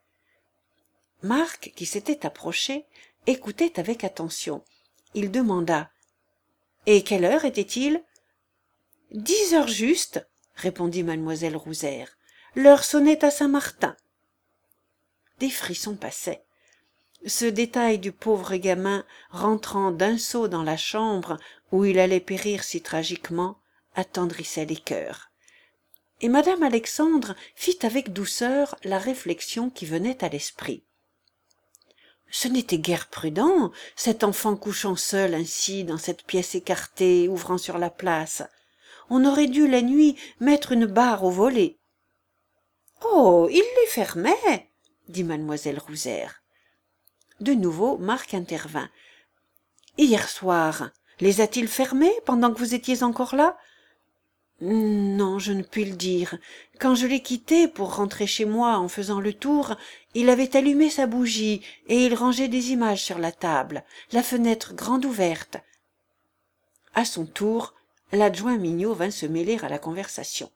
Marc, qui s'était approché, écoutait avec attention. Il demanda: « Et quelle heure était-il » ? « 10 heures juste, » répondit mademoiselle Rouzère. « L'heure sonnait à Saint-Martin. » Des frissons passaient. Ce détail du pauvre gamin rentrant d'un saut dans la chambre où il allait périr si tragiquement attendrissait les cœurs. Et madame Alexandre fit avec douceur la réflexion qui venait à l'esprit. Ce n'était guère prudent, cet enfant couchant seul ainsi dans cette pièce écartée ouvrant sur la place. On aurait dû la nuit mettre une barre au volet. « Oh, il les fermait !» dit mademoiselle Rouzère. De nouveau Marc intervint. « Hier soir, les a-t-il fermés pendant que vous étiez encore là ?»« Non, je ne puis le dire. Quand je l'ai quitté pour rentrer chez moi en faisant le tour, il avait allumé sa bougie et il rangeait des images sur la table, la fenêtre grande ouverte. » À son tour, l'adjoint Mignot vint se mêler à la conversation.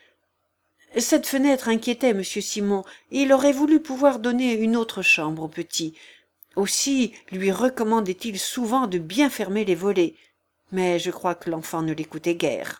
Cette fenêtre inquiétait M. Simon, et il aurait voulu pouvoir donner une autre chambre au petit. Aussi lui recommandait-il souvent de bien fermer les volets, mais je crois que l'enfant ne l'écoutait guère.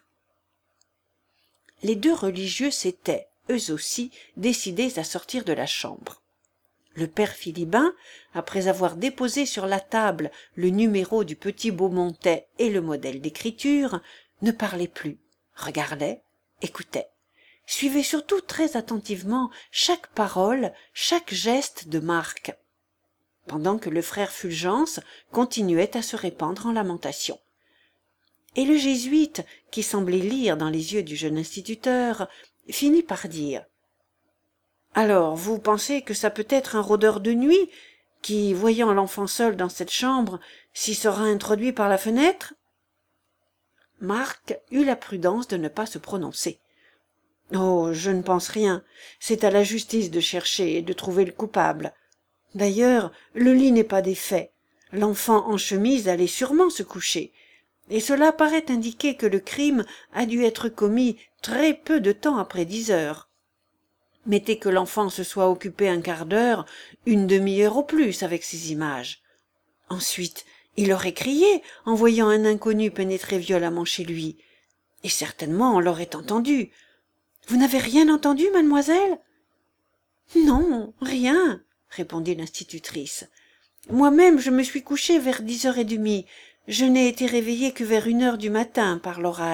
Les deux religieux s'étaient, eux aussi, décidés à sortir de la chambre. Le père Philibin, après avoir déposé sur la table le numéro du petit Beaumontais et le modèle d'écriture, ne parlait plus, regardait, écoutait, suivait surtout très attentivement chaque parole, chaque geste de Marc, pendant que le frère Fulgence continuait à se répandre en lamentations. Et le jésuite, qui semblait lire dans les yeux du jeune instituteur, finit par dire: « Alors, vous pensez que ça peut être un rôdeur de nuit qui, voyant l'enfant seul dans cette chambre, s'y sera introduit par la fenêtre ?» Marc eut la prudence de ne pas se prononcer. « Oh, je ne pense rien. C'est à la justice de chercher et de trouver le coupable. D'ailleurs, le lit n'est pas défait. L'enfant en chemise allait sûrement se coucher. Et cela paraît indiquer que le crime a dû être commis très peu de temps après 10 heures. Mettez que l'enfant se soit occupé un quart d'heure, une demi-heure au plus avec ces images. Ensuite, il aurait crié en voyant un inconnu pénétrer violemment chez lui. Et certainement on l'aurait entendu. Vous n'avez rien entendu, mademoiselle ? » ?»« Non, rien, » répondit l'institutrice. « Moi-même, je me suis couchée vers 10h30. Je n'ai été réveillée que vers 1h du matin par l'orage. »«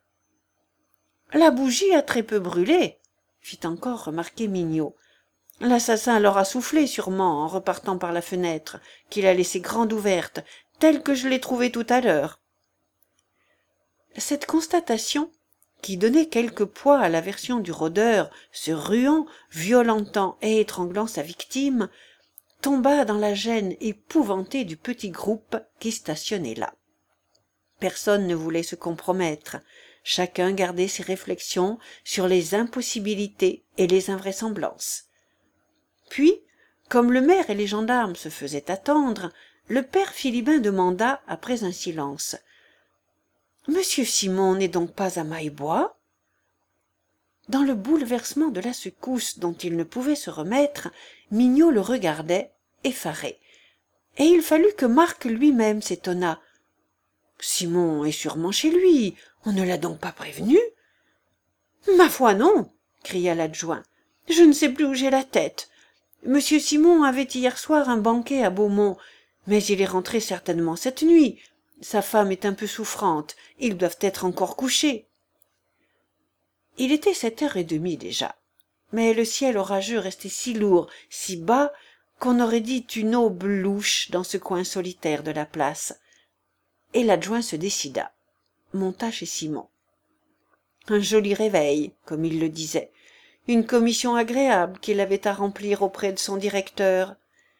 La bougie a très peu brûlé, » fit encore remarquer Mignot. « L'assassin l'aura soufflé sûrement en repartant par la fenêtre, qu'il a laissée grande ouverte, telle que je l'ai trouvée tout à l'heure. » Cette constatation, qui donnait quelque poids à la version du rôdeur, se ruant, violentant et étranglant sa victime, tomba dans la gêne épouvantée du petit groupe qui stationnait là. Personne ne voulait se compromettre, chacun gardait ses réflexions sur les impossibilités et les invraisemblances. Puis, comme le maire et les gendarmes se faisaient attendre, le père Philibin demanda, après un silence: Monsieur Simon n'est donc pas à Maillebois? Dans le bouleversement de la secousse dont il ne pouvait se remettre, Mignot le regardait, effaré. Et il fallut que Marc lui-même s'étonnât. Simon est sûrement chez lui, on ne l'a donc pas prévenu? Ma foi non, cria l'adjoint. Je ne sais plus où j'ai la tête. Monsieur Simon avait hier soir un banquet à Beaumont, mais il est rentré certainement cette nuit. Sa femme est un peu souffrante, ils doivent être encore couchés. Il était 7h30 déjà, mais le ciel orageux restait si lourd, si bas, qu'on aurait dit une aube louche dans ce coin solitaire de la place. Et l'adjoint se décida, monta chez Simon. Un joli réveil, comme il le disait, une commission agréable qu'il avait à remplir auprès de son directeur.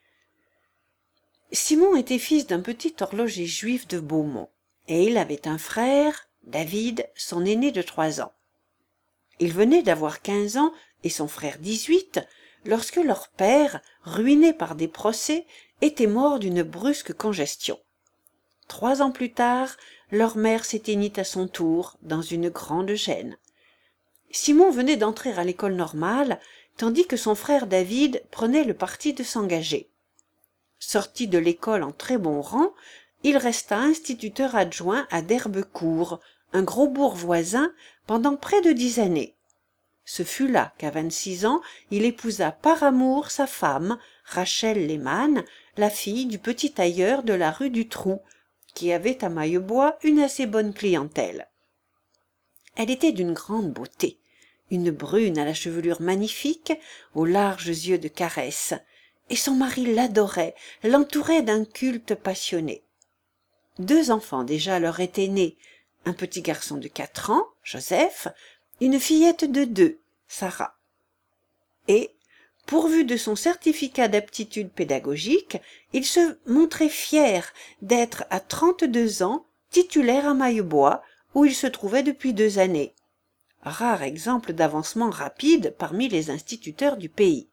Simon était fils d'un petit horloger juif de Beaumont, et il avait un frère, David, son aîné de 3 ans. Il venait d'avoir 15 ans et son frère 18 lorsque leur père, ruiné par des procès, était mort d'une brusque congestion. 3 ans plus tard, leur mère s'éteignit à son tour dans une grande gêne. Simon venait d'entrer à l'école normale, tandis que son frère David prenait le parti de s'engager. Sorti de l'école en très bon rang, il resta instituteur adjoint à d'Herbecourt, un gros bourg voisin, pendant près de 10 années. Ce fut là qu'à 26 ans, il épousa par amour sa femme, Rachel Lehmann, la fille du petit tailleur de la rue du Trou, qui avait à Maillebois une assez bonne clientèle. Elle était d'une grande beauté, une brune à la chevelure magnifique, aux larges yeux de caresse, et son mari l'adorait, l'entourait d'un culte passionné. 2 enfants déjà leur étaient nés, un petit garçon de 4 ans, Joseph, une fillette de 2, Sarah. Et, pourvu de son certificat d'aptitude pédagogique, il se montrait fier d'être à 32 ans titulaire à Maillebois, où il se trouvait depuis 2 années. Rare exemple d'avancement rapide parmi les instituteurs du pays.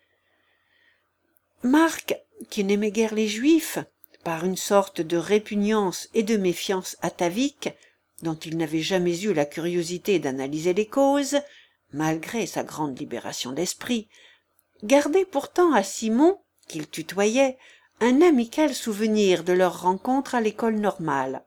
Marc, qui n'aimait guère les Juifs, par une sorte de répugnance et de méfiance atavique, dont il n'avait jamais eu la curiosité d'analyser les causes, malgré sa grande libération d'esprit, gardait pourtant à Simon, qu'il tutoyait, un amical souvenir de leur rencontre à l'école normale.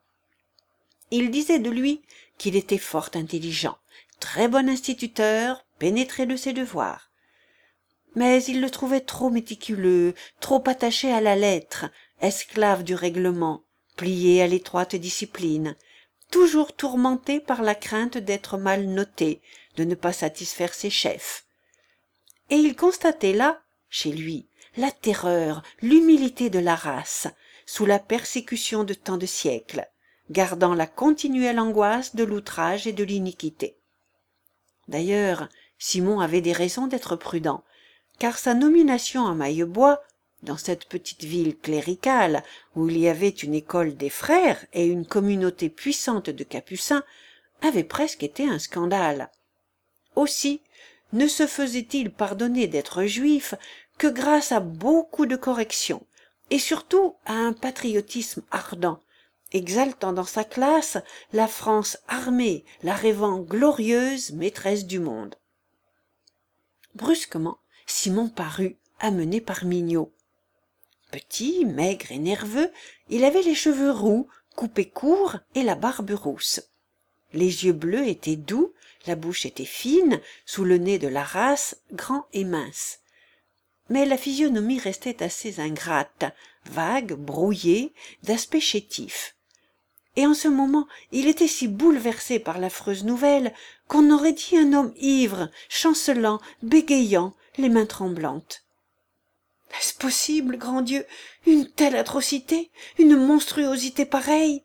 Il disait de lui qu'il était fort intelligent, très bon instituteur, pénétré de ses devoirs. Mais il le trouvait trop méticuleux, trop attaché à la lettre, esclave du règlement, plié à l'étroite discipline, toujours tourmenté par la crainte d'être mal noté, de ne pas satisfaire ses chefs. Et il constatait là, chez lui, la terreur, l'humilité de la race, sous la persécution de tant de siècles, gardant la continuelle angoisse de l'outrage et de l'iniquité. D'ailleurs, Simon avait des raisons d'être prudent, car sa nomination à Maillebois, dans cette petite ville cléricale où il y avait une école des frères et une communauté puissante de capucins, avait presque été un scandale. Aussi ne se faisait-il pardonner d'être juif que grâce à beaucoup de corrections, et surtout à un patriotisme ardent, exaltant dans sa classe la France armée, la rêvant glorieuse maîtresse du monde. Brusquement, Simon parut, amené par Mignot. Petit, maigre et nerveux, il avait les cheveux roux, coupés courts et la barbe rousse. Les yeux bleus étaient doux, la bouche était fine, sous le nez de la race, grand et mince. Mais la physionomie restait assez ingrate, vague, brouillée, d'aspect chétif. Et en ce moment, il était si bouleversé par l'affreuse nouvelle qu'on aurait dit un homme ivre, chancelant, bégayant, les mains tremblantes. Est-ce possible, grand Dieu, une telle atrocité, une monstruosité pareille?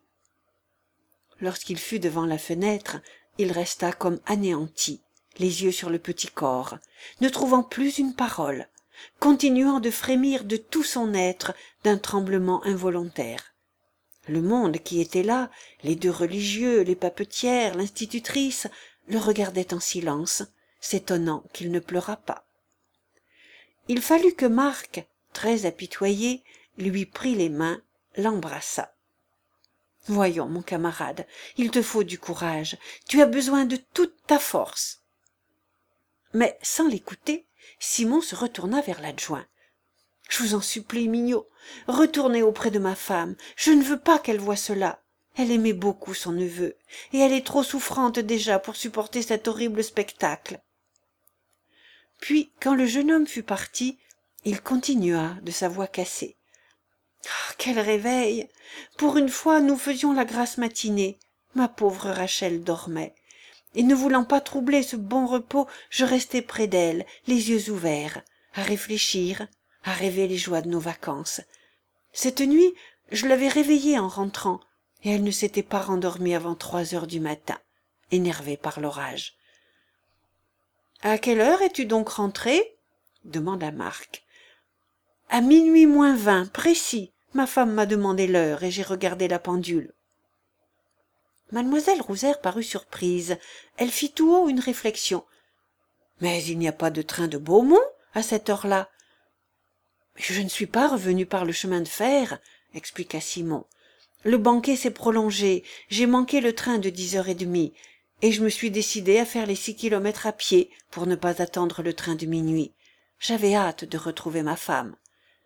Lorsqu'il fut devant la fenêtre, il resta comme anéanti, les yeux sur le petit corps, ne trouvant plus une parole, continuant de frémir de tout son être d'un tremblement involontaire. Le monde qui était là, les 2 religieux, les papetières, l'institutrice, le regardaient en silence, s'étonnant qu'il ne pleurât pas. Il fallut que Marc, très apitoyé, lui prit les mains, l'embrassa. Voyons, mon camarade, il te faut du courage, tu as besoin de toute ta force. » Mais sans l'écouter, Simon se retourna vers l'adjoint. « Je vous en supplie, Mignot, retournez auprès de ma femme, je ne veux pas qu'elle voie cela. Elle aimait beaucoup son neveu, et elle est trop souffrante déjà pour supporter cet horrible spectacle. » Puis, quand le jeune homme fut parti, il continua de sa voix cassée. « Ah, quel réveil! Pour une fois, nous faisions la grasse matinée. Ma pauvre Rachel dormait. Et ne voulant pas troubler ce bon repos, je restai près d'elle, les yeux ouverts, à réfléchir, à rêver les joies de nos vacances. Cette nuit, je l'avais réveillée en rentrant, et elle ne s'était pas rendormie avant 3 heures du matin, énervée par l'orage. « À quelle heure es-tu donc rentré ?» demanda Marc. « À minuit moins 20, précis. Ma femme m'a demandé l'heure et j'ai regardé la pendule. » Mademoiselle Rouzère parut surprise. Elle fit tout haut une réflexion. « Mais il n'y a pas de train de Beaumont à cette heure-là. »« Je ne suis pas revenue par le chemin de fer, » expliqua Simon. « Le banquet s'est prolongé, j'ai manqué le train de 10h30, et je me suis décidé à faire les 6 kilomètres à pied pour ne pas attendre le train de minuit. J'avais hâte de retrouver ma femme. »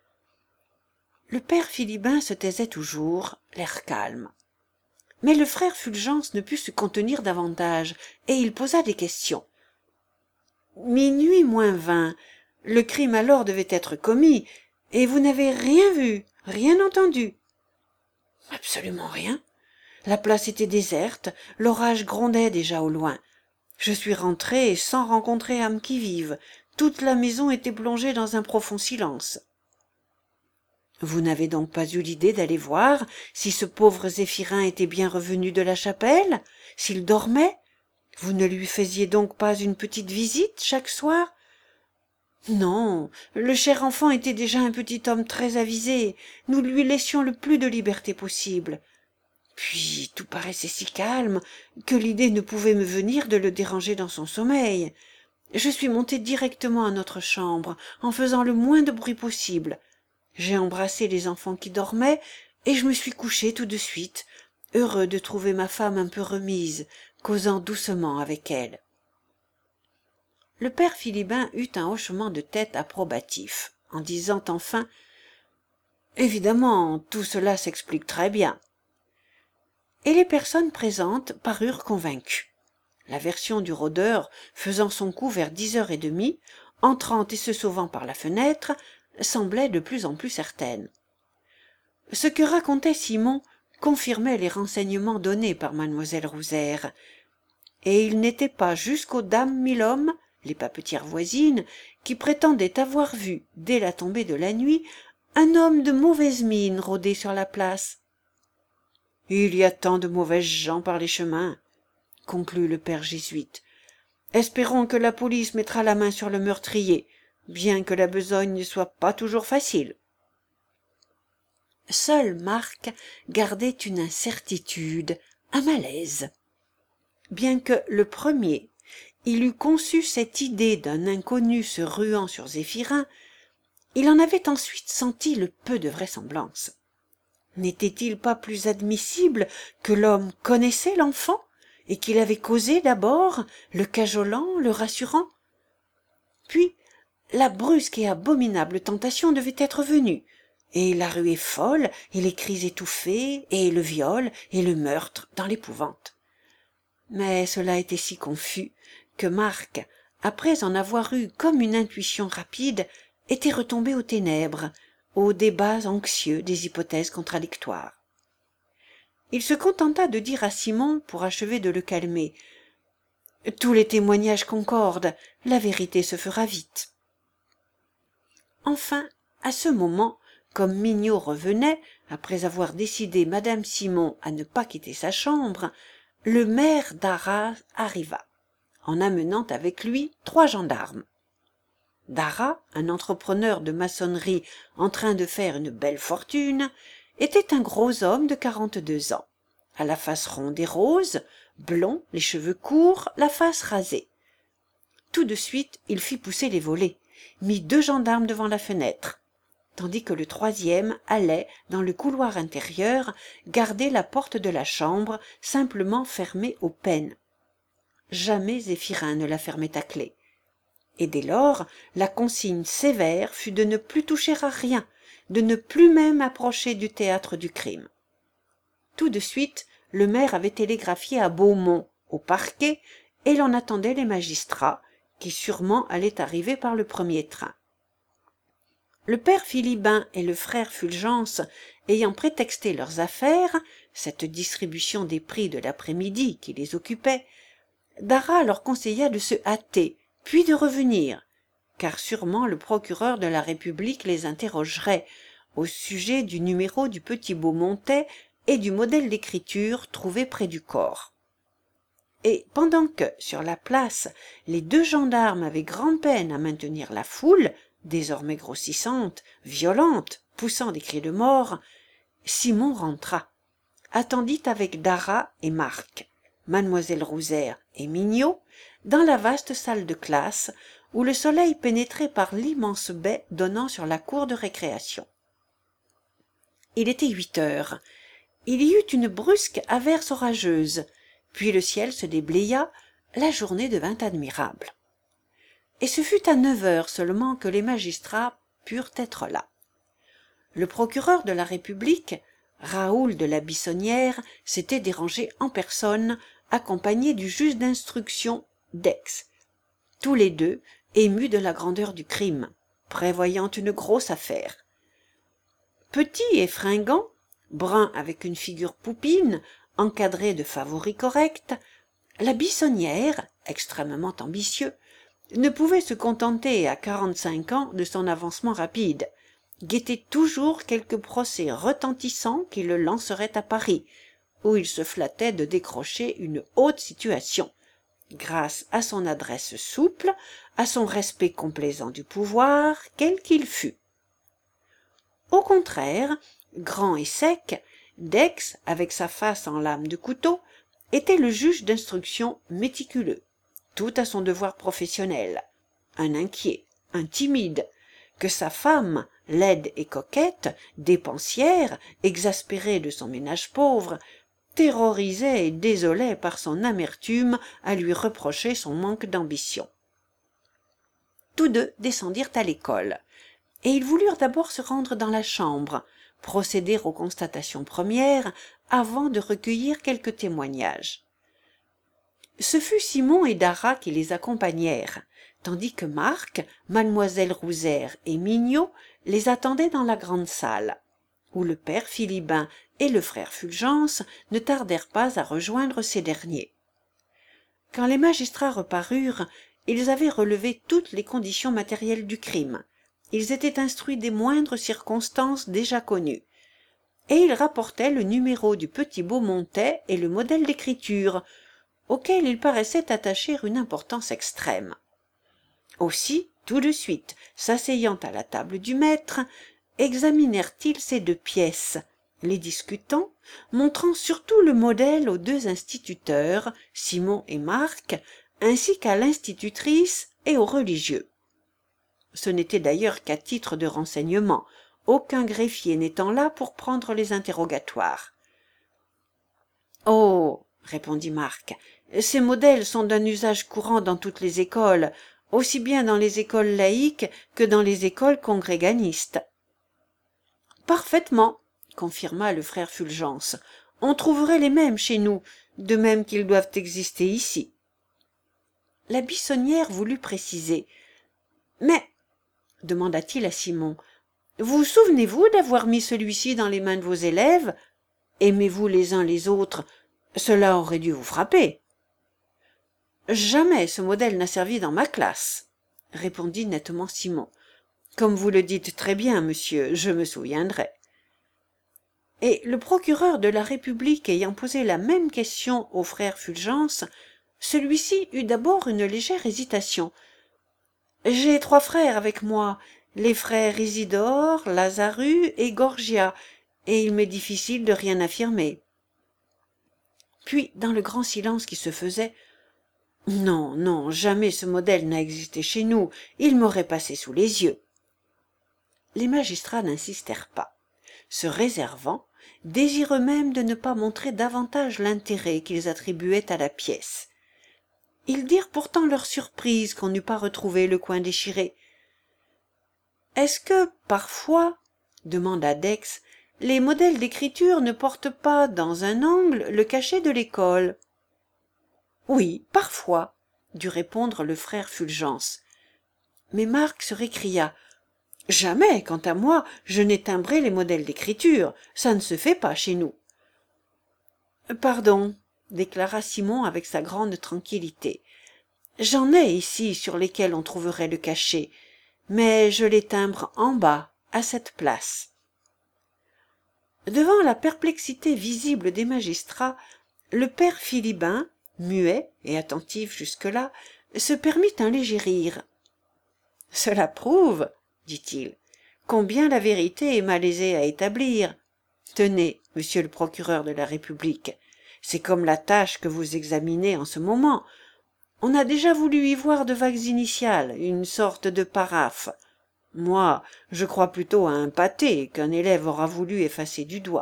Le père Philibin se taisait toujours, l'air calme. Mais le frère Fulgence ne put se contenir davantage, et il posa des questions. « Minuit moins 20, le crime alors devait être commis, et vous n'avez rien vu, rien entendu. »« Absolument rien. La place était déserte, l'orage grondait déjà au loin. Je suis rentré sans rencontrer âme qui vive. Toute la maison était plongée dans un profond silence. »« Vous n'avez donc pas eu l'idée d'aller voir si ce pauvre Zéphirin était bien revenu de la chapelle, s'il dormait? Vous ne lui faisiez donc pas une petite visite chaque soir? » ?»« Non, le cher enfant était déjà un petit homme très avisé. Nous lui laissions le plus de liberté possible. Puis tout paraissait si calme que l'idée ne pouvait me venir de le déranger dans son sommeil. Je suis monté directement à notre chambre, en faisant le moins de bruit possible. J'ai embrassé les enfants qui dormaient, et je me suis couché tout de suite, heureux de trouver ma femme un peu remise, causant doucement avec elle. » Le père Philibin eut un hochement de tête approbatif, en disant enfin « Évidemment, tout cela s'explique très bien. » Et les personnes présentes parurent convaincues. La version du rôdeur, faisant son coup vers 10h30, entrant et se sauvant par la fenêtre, semblait de plus en plus certaine. Ce que racontait Simon confirmait les renseignements donnés par mademoiselle Rouzère, et il n'était pas jusqu'aux dames Milhomme, les papetières voisines, qui prétendaient avoir vu, dès la tombée de la nuit, un homme de mauvaise mine rôder sur la place. « Il y a tant de mauvaises gens par les chemins, » conclut le père jésuite. « Espérons que la police mettra la main sur le meurtrier, bien que la besogne ne soit pas toujours facile. » Seul Marc gardait une incertitude, un malaise. Bien que le premier, il eût conçu cette idée d'un inconnu se ruant sur Zéphirin, il en avait ensuite senti le peu de vraisemblance. N'était-il pas plus admissible que l'homme connaissait l'enfant et qu'il avait causé d'abord, le cajolant, le rassurant? Puis, la brusque et abominable tentation devait être venue, et la ruée folle, et les cris étouffés, et le viol, et le meurtre dans l'épouvante. Mais cela était si confus que Marc, après en avoir eu comme une intuition rapide, était retombé aux ténèbres, aux débats anxieux des hypothèses contradictoires. Il se contenta de dire à Simon, pour achever de le calmer, « Tous les témoignages concordent, la vérité se fera vite. » Enfin, à ce moment, comme Mignot revenait, après avoir décidé madame Simon à ne pas quitter sa chambre, le maire d'Arras arriva, en amenant avec lui 3 gendarmes. Darras, un entrepreneur de maçonnerie en train de faire une belle fortune, était un gros homme de 42 ans, à la face ronde et rose, blond, les cheveux courts, la face rasée. Tout de suite, il fit pousser les volets, mit 2 gendarmes devant la fenêtre. tandis que le troisième allait, dans le couloir intérieur, garder la porte de la chambre, simplement fermée au peine. Jamais Zéphirin ne la fermait à clé. Et dès lors, la consigne sévère fut de ne plus toucher à rien, de ne plus même approcher du théâtre du crime. Tout de suite, le maire avait télégraphié à Beaumont, au parquet, et l'on attendait les magistrats, qui sûrement allaient arriver par le premier train. Le père Philibin et le frère Fulgence, ayant prétexté leurs affaires, cette distribution des prix de l'après-midi qui les occupait, Dara leur conseilla de se hâter, puis de revenir, car sûrement le procureur de la République les interrogerait au sujet du numéro du petit Beaumontais et du modèle d'écriture trouvé près du corps. Et pendant que, sur la place, les deux gendarmes avaient grande-peine à maintenir la foule, désormais grossissante, violente, poussant des cris de mort, Simon rentra, attendit avec Dara et Marc, mademoiselle Rouzère et Mignot, dans la vaste salle de classe, où le soleil pénétrait par l'immense baie donnant sur la cour de récréation. Il était 8 heures. Il y eut une brusque averse orageuse, puis le ciel se déblaya, la journée devint admirable. Et ce fut à 9 heures seulement que les magistrats purent être là. Le procureur de la République, Raoul de la Bissonnière, s'était dérangé en personne, accompagné du juge d'instruction d'Aix, tous les deux émus de la grandeur du crime, prévoyant une grosse affaire. Petit et fringant, brun avec une figure poupine, encadré de favoris corrects, la Bissonnière, extrêmement ambitieux, ne pouvait se contenter à 45 ans de son avancement rapide, guettait toujours quelque procès retentissant qui le lancerait à Paris, où il se flattait de décrocher une haute situation, grâce à son adresse souple, à son respect complaisant du pouvoir, quel qu'il fût. Au contraire, grand et sec, Daix, avec sa face en lame de couteau, était le juge d'instruction méticuleux, tout à son devoir professionnel, un inquiet, un timide, que sa femme, laide et coquette, dépensière, exaspérée de son ménage pauvre, terrorisait et désolait par son amertume à lui reprocher son manque d'ambition. Tous deux descendirent à l'école, et ils voulurent d'abord se rendre dans la chambre, procéder aux constatations premières, avant de recueillir quelques témoignages. Ce fut Simon et Dara qui les accompagnèrent, tandis que Marc, mademoiselle Rouzère et Mignot les attendaient dans la grande salle, où le père Philibin et le frère Fulgence ne tardèrent pas à rejoindre ces derniers. Quand les magistrats reparurent, ils avaient relevé toutes les conditions matérielles du crime. Ils étaient instruits des moindres circonstances déjà connues, et ils rapportaient le numéro du petit Beaumontais et le modèle d'écriture, auquel ils paraissaient attacher une importance extrême. Aussi, tout de suite, s'asseyant à la table du maître, examinèrent-ils ces deux pièces, les discutant, montrant surtout le modèle aux deux instituteurs, Simon et Marc, ainsi qu'à l'institutrice et aux religieux. Ce n'était d'ailleurs qu'à titre de renseignement, aucun greffier n'étant là pour prendre les interrogatoires. « Oh !» répondit Marc, « ces modèles sont d'un usage courant dans toutes les écoles, aussi bien dans les écoles laïques que dans les écoles congréganistes. »« Parfaitement, » confirma le frère Fulgence, « on trouverait les mêmes chez nous, de même qu'ils doivent exister ici. » La Bissonnière voulut préciser. « Mais, » demanda-t-il à Simon, « vous souvenez-vous d'avoir mis celui-ci dans les mains de vos élèves? Aimez-vous les uns les autres? Cela aurait dû vous frapper. »« Jamais ce modèle n'a servi dans ma classe, » répondit nettement Simon. « Comme vous le dites très bien, monsieur, je me souviendrai. » Et le procureur de la République ayant posé la même question au frère Fulgence, celui-ci eut d'abord une légère hésitation. « J'ai 3 frères avec moi, les frères Isidore, Lazaru et Gorgia, et il m'est difficile de rien affirmer. » Puis, dans le grand silence qui se faisait, « Non, non, jamais ce modèle n'a existé chez nous, il m'aurait passé sous les yeux. » Les magistrats n'insistèrent pas, se réservant, désireux même de ne pas montrer davantage l'intérêt qu'ils attribuaient à la pièce. Ils dirent pourtant leur surprise qu'on n'eût pas retrouvé le coin déchiré. « Est-ce que, parfois, demanda Dex, les modèles d'écriture ne portent pas, dans un angle, le cachet de l'école ?»« Oui, parfois, dut répondre le frère Fulgence. Mais Marc se récria. « Jamais, quant à moi, je n'ai timbré les modèles d'écriture. Ça ne se fait pas chez nous. »« Pardon, » déclara Simon avec sa grande tranquillité. « J'en ai ici sur lesquels on trouverait le cachet, mais je les timbre en bas, à cette place. » Devant la perplexité visible des magistrats, le père Philibin, muet et attentif jusque-là, se permit un léger rire. « Cela prouve, dit-il, combien la vérité est malaisée à établir. Tenez, monsieur le procureur de la République, c'est comme la tâche que vous examinez en ce moment. On a déjà voulu y voir de vagues initiales, une sorte de paraphe. Moi, je crois plutôt à un pâté qu'un élève aura voulu effacer du doigt. »«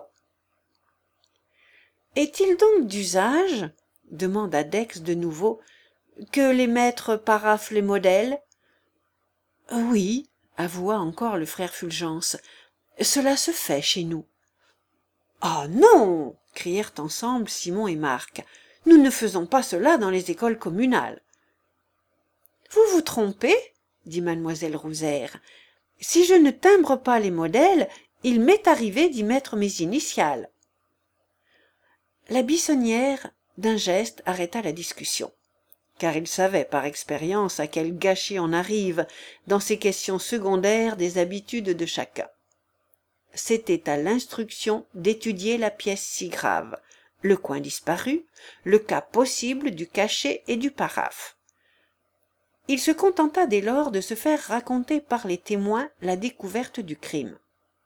Est-il donc d'usage, demanda Dex de nouveau, que les maîtres paraphent les modèles ? » ?»« Oui, avoua encore le frère Fulgence, cela se fait chez nous. »« Ah non !» crièrent ensemble Simon et Marc. « Nous ne faisons pas cela dans les écoles communales. »« Vous vous trompez, dit mademoiselle Rouzère. Si je ne timbre pas les modèles, il m'est arrivé d'y mettre mes initiales. » La buissonnière, d'un geste, arrêta la discussion, car il savait par expérience à quel gâchis on arrive dans ces questions secondaires des habitudes de chacun. C'était à l'instruction d'étudier la pièce si grave, le coin disparu, le cas possible du cachet et du paraphe. Il se contenta dès lors de se faire raconter par les témoins la découverte du crime.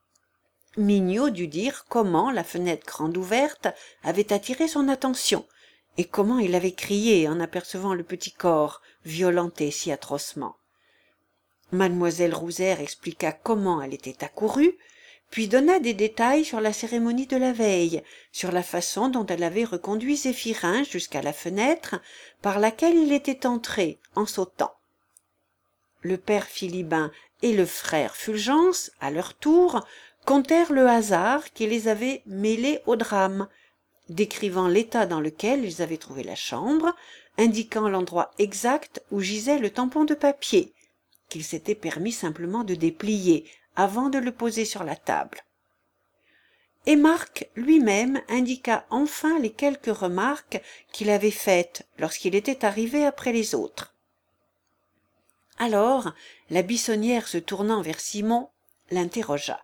Mignot dut dire comment la fenêtre grande ouverte avait attiré son attention, et comment il avait crié en apercevant le petit corps violenté si atrocement. Mademoiselle Rouzère expliqua comment elle était accourue, puis donna des détails sur la cérémonie de la veille, sur la façon dont elle avait reconduit Zéphirin jusqu'à la fenêtre par laquelle il était entré en sautant. Le père Philibin et le frère Fulgence, à leur tour, contèrent le hasard qui les avait mêlés au drame, décrivant l'état dans lequel ils avaient trouvé la chambre, indiquant l'endroit exact où gisait le tampon de papier, qu'ils s'étaient permis simplement de déplier avant de le poser sur la table. Et Marc lui-même indiqua enfin les quelques remarques qu'il avait faites lorsqu'il était arrivé après les autres. Alors, la buissonnière se tournant vers Simon, l'interrogea.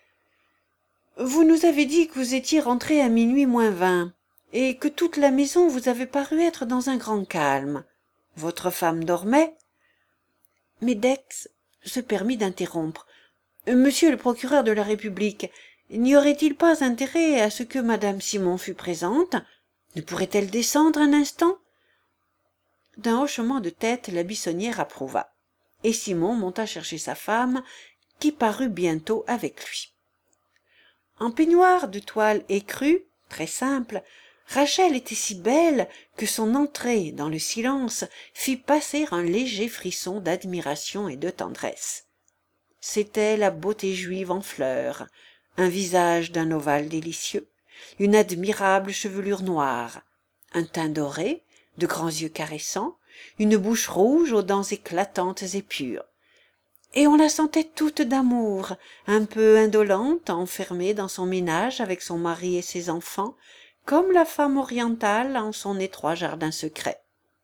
« Vous nous avez dit que vous étiez rentré à minuit moins 20, et que toute la maison vous avait paru être dans un grand calme. Votre femme dormait ?» Mais Dex se permit d'interrompre. « Monsieur le procureur de la République, n'y aurait-il pas intérêt à ce que madame Simon fût présente? Ne pourrait-elle descendre un instant ?» D'un hochement de tête, la buissonnière approuva, et Simon monta chercher sa femme, qui parut bientôt avec lui. En peignoir de toile écrue, très simple, Rachel était si belle que son entrée dans le silence fit passer un léger frisson d'admiration et de tendresse. C'était la beauté juive en fleurs, un visage d'un ovale délicieux, une admirable chevelure noire, un teint doré, de grands yeux caressants, une bouche rouge aux dents éclatantes et pures. Et on la sentait toute d'amour, un peu indolente, enfermée dans son ménage avec son mari et ses enfants, comme la femme orientale en son étroit jardin secret.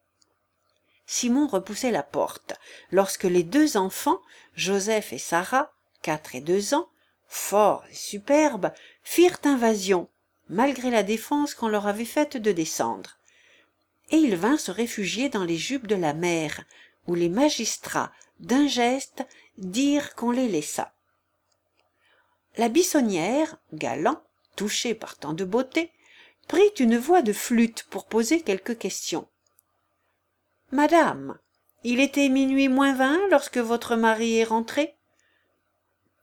Simon repoussait la porte, lorsque les deux enfants, Joseph et Sarah, 4 et 2 ans, forts et superbes, firent invasion, malgré la défense qu'on leur avait faite de descendre. Et ils vinrent se réfugier dans les jupes de la mère, où les magistrats, d'un geste, dirent qu'on les laissa. La buissonnière, galant, touchée par tant de beauté, prit une voix de flûte pour poser quelques questions. « Madame, il était minuit moins 20 lorsque votre mari est rentré ? »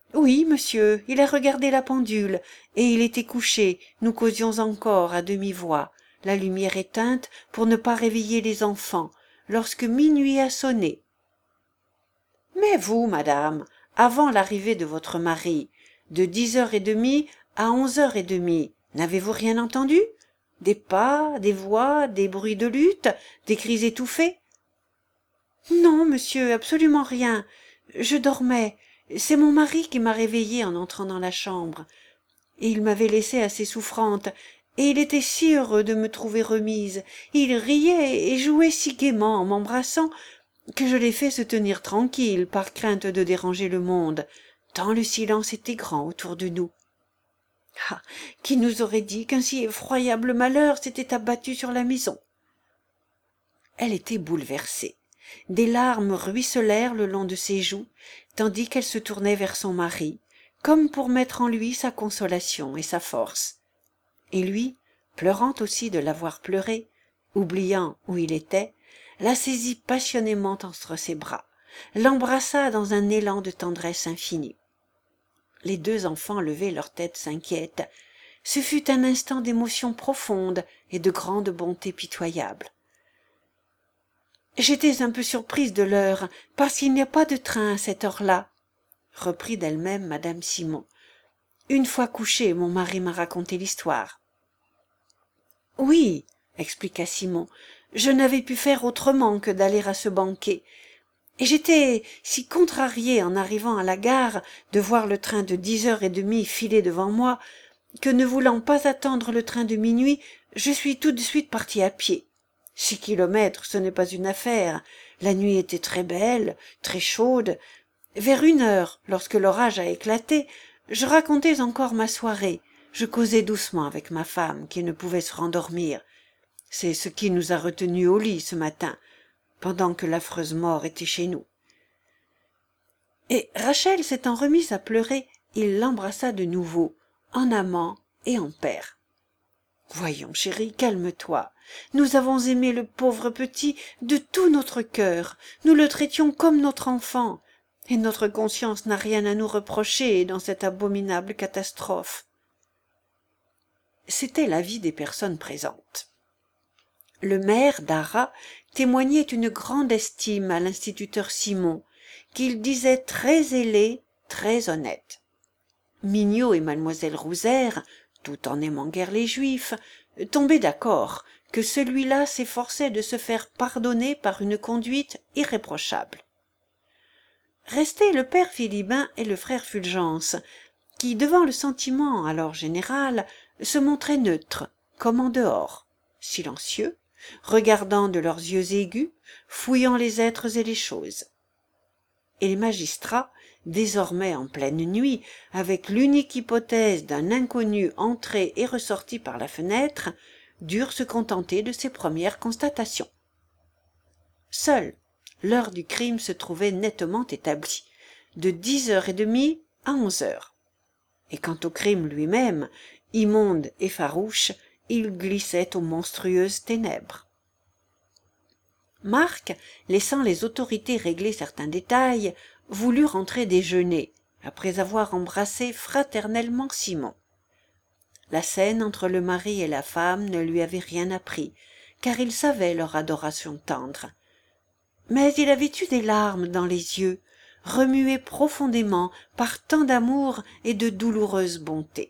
Oui, monsieur, il a regardé la pendule, et il était couché, nous causions encore à demi-voix, la lumière éteinte pour ne pas réveiller les enfants, lorsque minuit a sonné. Mais vous, madame, avant l'arrivée de votre mari, de 10h30 à 11h30, n'avez-vous rien entendu? Des pas, des voix, des bruits de lutte, des cris étouffés? Non, monsieur, absolument rien. Je dormais. C'est mon mari qui m'a réveillée en entrant dans la chambre. Et il m'avait laissée assez souffrante, et il était si heureux de me trouver remise. Il riait et jouait si gaiement en m'embrassant que je l'ai fait se tenir tranquille par crainte de déranger le monde, tant le silence était grand autour de nous. Ah, qui nous aurait dit qu'un si effroyable malheur s'était abattu sur la maison? Elle était bouleversée. Des larmes ruisselèrent le long de ses joues, tandis qu'elle se tournait vers son mari, comme pour mettre en lui sa consolation et sa force. Et lui, pleurant aussi de l'avoir pleurée, oubliant où il était, la saisit passionnément entre ses bras, l'embrassa dans un élan de tendresse infinie. Les deux enfants levaient leurs têtes inquiètes. Ce fut un instant d'émotion profonde et de grande bonté pitoyable. J'étais un peu surprise de l'heure, parce qu'il n'y a pas de train à cette heure-là, reprit d'elle-même madame Simon. Une fois couché, mon mari m'a raconté l'histoire. Oui, expliqua Simon, je n'avais pu faire autrement que d'aller à ce banquet. Et j'étais si contrariée en arrivant à la gare de voir le train de 10h30 filer devant moi, que ne voulant pas attendre le train de minuit, je suis tout de suite partie à pied. 6 kilomètres, ce n'est pas une affaire. La nuit était très belle, très chaude. Vers 1h, lorsque l'orage a éclaté, je racontais encore ma soirée. Je causais doucement avec ma femme, qui ne pouvait se rendormir. C'est ce qui nous a retenus au lit ce matin, pendant que l'affreuse mort était chez nous. Et Rachel s'étant remise à pleurer, il l'embrassa de nouveau, en amant et en père. Voyons, chérie, calme-toi. Nous avons aimé le pauvre petit de tout notre cœur. Nous le traitions comme notre enfant. Et notre conscience n'a rien à nous reprocher dans cette abominable catastrophe. C'était l'avis des personnes présentes. Le maire d'Arras témoignait une grande estime à l'instituteur Simon, qu'il disait très zélé, très honnête. Mignot et mademoiselle Rouzère, tout en n'aimant guère les Juifs, tombaient d'accord que celui-là s'efforçait de se faire pardonner par une conduite irréprochable. Restaient le père Philibin et le frère Fulgence, qui, devant le sentiment alors général, se montraient neutres, comme en dehors, silencieux, regardant de leurs yeux aigus, fouillant les êtres et les choses. Et les magistrats, désormais en pleine nuit, avec l'unique hypothèse d'un inconnu entré et ressorti par la fenêtre, durent se contenter de ces premières constatations. Seule l'heure du crime se trouvait nettement établie, de 10h30 à 11h. Et quant au crime lui-même, immonde et farouche, il glissait aux monstrueuses ténèbres. Marc, laissant les autorités régler certains détails, voulut rentrer déjeuner, après avoir embrassé fraternellement Simon. La scène entre le mari et la femme ne lui avait rien appris, car il savait leur adoration tendre. Mais il avait eu des larmes dans les yeux, remuées profondément par tant d'amour et de douloureuse bonté.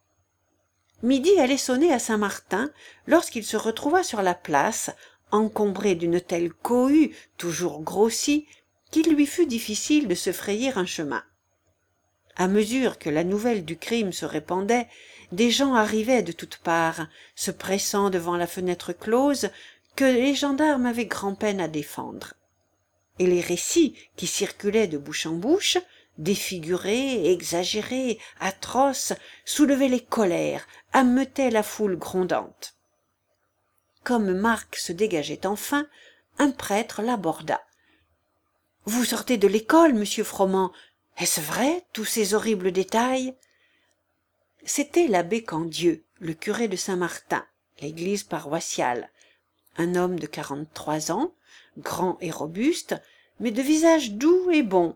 Midi allait sonner à Saint-Martin lorsqu'il se retrouva sur la place, encombré d'une telle cohue toujours grossie qu'il lui fut difficile de se frayer un chemin. À mesure que la nouvelle du crime se répandait, des gens arrivaient de toutes parts, se pressant devant la fenêtre close que les gendarmes avaient grand-peine à défendre. Et les récits qui circulaient de bouche en bouche, défigurés, exagérés, atroces, soulevaient les colères, ameutaient la foule grondante. Comme Marc se dégageait enfin, un prêtre l'aborda. « Vous sortez de l'école, monsieur Froment. Est-ce vrai, tous ces horribles détails ?» C'était l'abbé Candieu, le curé de Saint-Martin, l'église paroissiale, un homme de 43 ans, grand et robuste, mais de visage doux et bon,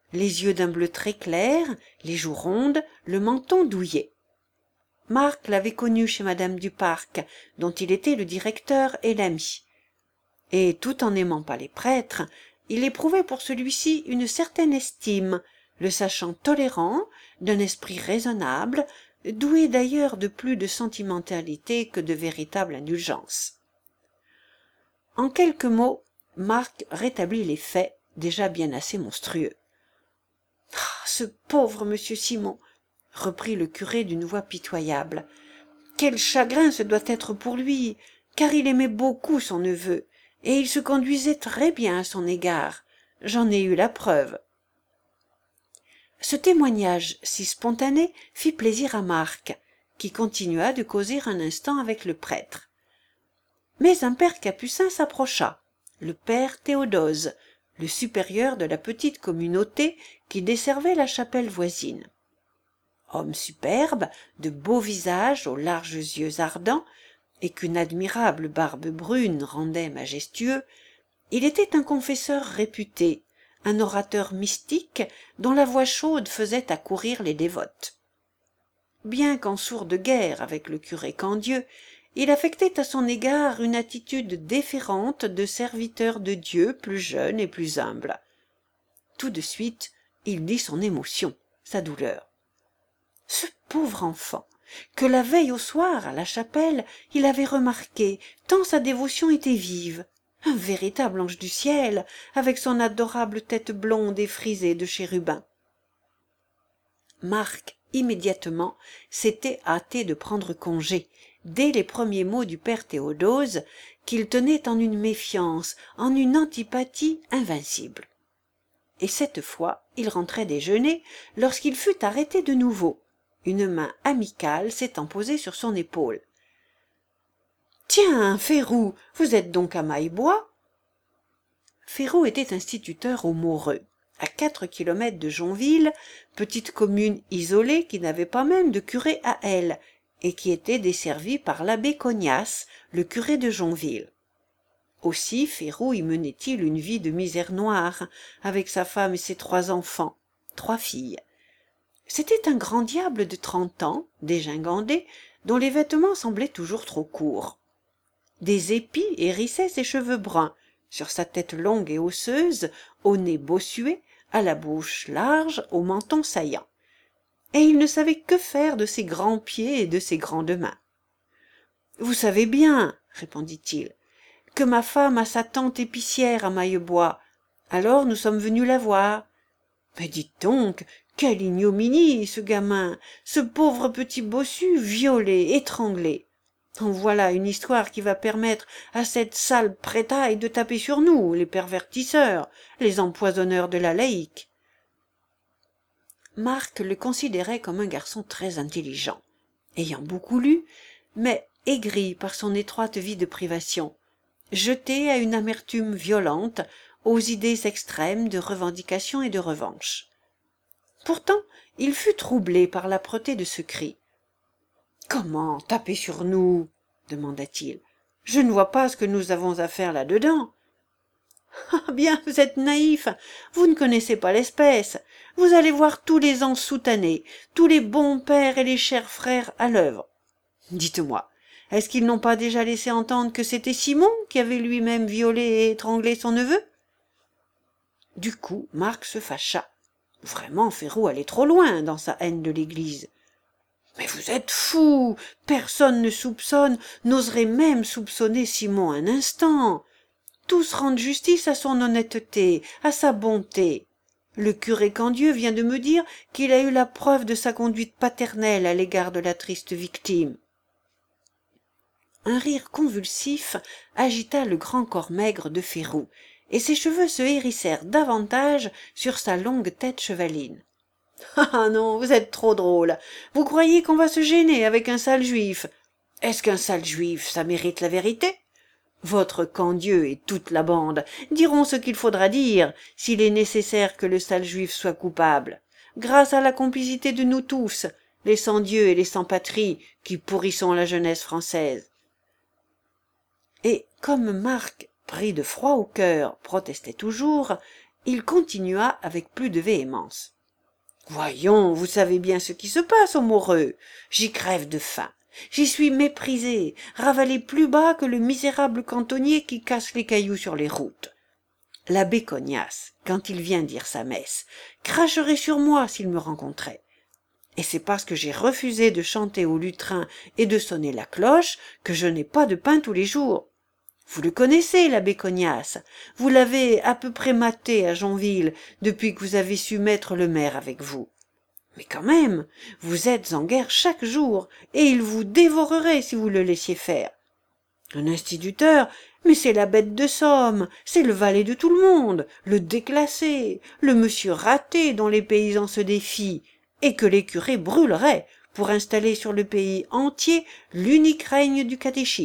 les yeux d'un bleu très clair, les joues rondes, le menton douillet. Marc l'avait connu chez madame du Parc, dont il était le directeur et l'ami. Et tout en n'aimant pas les prêtres, il éprouvait pour celui-ci une certaine estime, le sachant tolérant, d'un esprit raisonnable, doué d'ailleurs de plus de sentimentalité que de véritable indulgence. En quelques mots, Marc rétablit les faits, déjà bien assez monstrueux. « Ah, ce pauvre monsieur Simon !» reprit le curé d'une voix pitoyable. « Quel chagrin ce doit être pour lui, car il aimait beaucoup son neveu, et il se conduisait très bien à son égard. J'en ai eu la preuve. » Ce témoignage si spontané fit plaisir à Marc, qui continua de causer un instant avec le prêtre. Mais un père capucin s'approcha, le père Théodose, le supérieur de la petite communauté qui desservait la chapelle voisine. Homme superbe, de beau visage aux larges yeux ardents, et qu'une admirable barbe brune rendait majestueux, il était un confesseur réputé, un orateur mystique dont la voix chaude faisait accourir les dévotes. Bien qu'en sourde guerre avec le curé Candieu, il affectait à son égard une attitude déférente de serviteur de Dieu plus jeune et plus humble. Tout de suite, il dit son émotion, sa douleur. Ce pauvre enfant, que la veille au soir à la chapelle, il avait remarqué, tant sa dévotion était vive, un véritable ange du ciel, avec son adorable tête blonde et frisée de chérubin. Marc, immédiatement, s'était hâté de prendre congé, dès les premiers mots du père Théodose, qu'il tenait en une méfiance, en une antipathie invincible. Et cette fois, il rentrait déjeuner, lorsqu'il fut arrêté de nouveau, une main amicale s'étant posée sur son épaule. « Tiens, Férou, vous êtes donc à Maillebois ?» Férou était instituteur au Moreux, à 4 kilomètres de Jonville, petite commune isolée qui n'avait pas même de curé à elle, et qui était desservie par l'abbé Cognas, le curé de Jonville. Aussi Férou y menait-il une vie de misère noire, avec sa femme et ses 3 enfants, 3 filles. C'était un grand diable de 30 ans, dégingandé, dont les vêtements semblaient toujours trop courts. Des épis hérissaient ses cheveux bruns, sur sa tête longue et osseuse, au nez bossué, à la bouche large, au menton saillant. Et il ne savait que faire de ses grands pieds et de ses grandes mains. « Vous savez bien, répondit-il, que ma femme a sa tante épicière à Maillebois. Alors nous sommes venus la voir. Mais dites donc, quelle ignominie, ce gamin, ce pauvre petit bossu, violé, étranglé. En voilà une histoire qui va permettre à cette sale prétaille de taper sur nous, les pervertisseurs, les empoisonneurs de la laïque. » Marc le considérait comme un garçon très intelligent, ayant beaucoup lu, mais aigri par son étroite vie de privation, jeté à une amertume violente, aux idées extrêmes de revendication et de revanche. Pourtant, il fut troublé par l'âpreté de ce cri. « Comment taper sur nous ?» demanda-t-il. « Je ne vois pas ce que nous avons à faire là-dedans. »« Ah bien, vous êtes naïf, vous ne connaissez pas l'espèce. Vous allez voir tous les ans soutanés, tous les bons pères et les chers frères à l'œuvre. Dites-moi, est-ce qu'ils n'ont pas déjà laissé entendre que c'était Simon qui avait lui-même violé et étranglé son neveu ?» Du coup, Marc se fâcha. Vraiment, Férou allait trop loin dans sa haine de l'Église. « Mais vous êtes fou, personne ne soupçonne, n'oserait même soupçonner Simon un instant. Tous rendent justice à son honnêteté, à sa bonté. Le curé Candieu vient de me dire qu'il a eu la preuve de sa conduite paternelle à l'égard de la triste victime. » Un rire convulsif agita le grand corps maigre de Férou, et ses cheveux se hérissèrent davantage sur sa longue tête chevaline. « Ah non, vous êtes trop drôle. Vous croyez qu'on va se gêner avec un sale juif. Est-ce qu'un sale juif, ça mérite la vérité ? Votre Candieu et toute la bande diront ce qu'il faudra dire, s'il est nécessaire que le sale juif soit coupable, grâce à la complicité de nous tous, les sans-dieu et les sans-patrie, qui pourrissons la jeunesse française. » Et comme Marc, pris de froid au cœur, protestait toujours, Il continua avec plus de véhémence. « Voyons, vous savez bien ce qui se passe au Moreux. J'y crève de faim. J'y suis méprisé, ravalé plus bas que le misérable cantonnier qui casse les cailloux sur les routes. L'abbé Cognas, quand il vient dire sa messe, cracherait sur moi s'il me rencontrait. Et c'est parce que j'ai refusé de chanter au lutrin et de sonner la cloche que je n'ai pas de pain tous les jours. Vous le connaissez, l'abbé Cognas. Vous l'avez à peu près maté à Jonville depuis que vous avez su mettre le maire avec vous. Mais quand même, vous êtes en guerre chaque jour, et il vous dévorerait si vous le laissiez faire. Un instituteur, mais c'est la bête de somme, c'est le valet de tout le monde, le déclassé, le monsieur raté dont les paysans se défient, et que les curés brûleraient pour installer sur le pays entier l'unique règne du catéchisme. »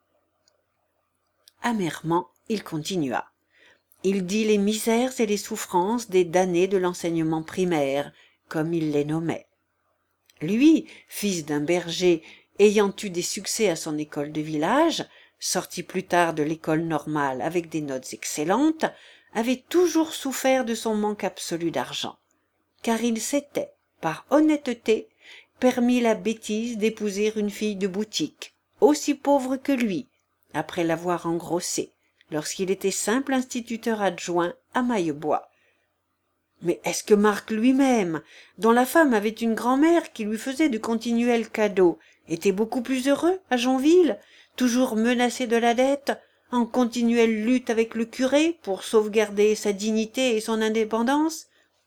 Amèrement, il continua. Il dit les misères et les souffrances des damnés de l'enseignement primaire, comme il les nommait. Lui, fils d'un berger, ayant eu des succès à son école de village, sorti plus tard de l'école normale avec des notes excellentes, avait toujours souffert de son manque absolu d'argent, car il s'était, par honnêteté, permis la bêtise d'épouser une fille de boutique, aussi pauvre que lui, après l'avoir engrossée, lorsqu'il était simple instituteur adjoint à Maillebois. Mais est-ce que Marc lui-même, dont la femme avait une grand-mère qui lui faisait de continuels cadeaux, était beaucoup plus heureux à Jonville, toujours menacé de la dette, en continuelle lutte avec le curé pour sauvegarder sa dignité et son indépendance?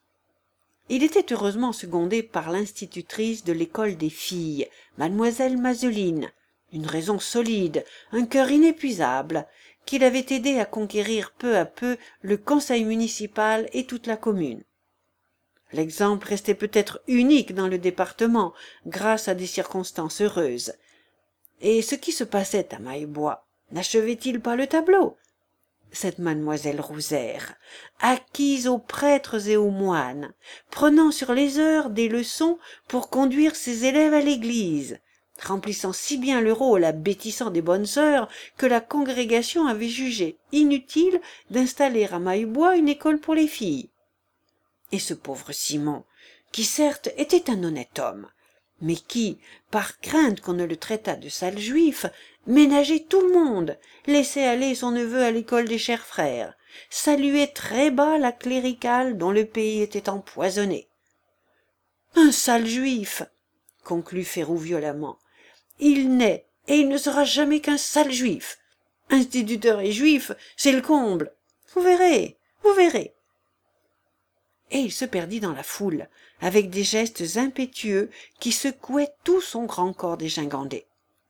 Il était heureusement secondé par l'institutrice de l'école des filles, mademoiselle Mazeline, une raison solide, un cœur inépuisable, qui l'avait aidé à conquérir peu à peu le conseil municipal et toute la commune. L'exemple restait peut-être unique dans le département, grâce à des circonstances heureuses. Et ce qui se passait à Maillebois n'achevait-il pas le tableau? Cette mademoiselle Rouzère, acquise aux prêtres et aux moines, prenant sur les heures des leçons pour conduire ses élèves à l'église, remplissant si bien le rôle abêtissant des bonnes sœurs que la congrégation avait jugé inutile d'installer à Maillebois une école pour les filles. Et ce pauvre Simon, qui certes était un honnête homme, mais qui, par crainte qu'on ne le traitât de sale juif, ménageait tout le monde, laissait aller son neveu à l'école des chers frères, saluait très bas la cléricale dont le pays était empoisonné. « Un sale juif !» conclut Féroux violemment. « Il n'est et il ne sera jamais qu'un sale juif. Instituteur et juif, c'est le comble. Vous verrez, vous verrez. » Et il se perdit dans la foule, avec des gestes impétueux qui secouaient tout son grand corps dégingandé.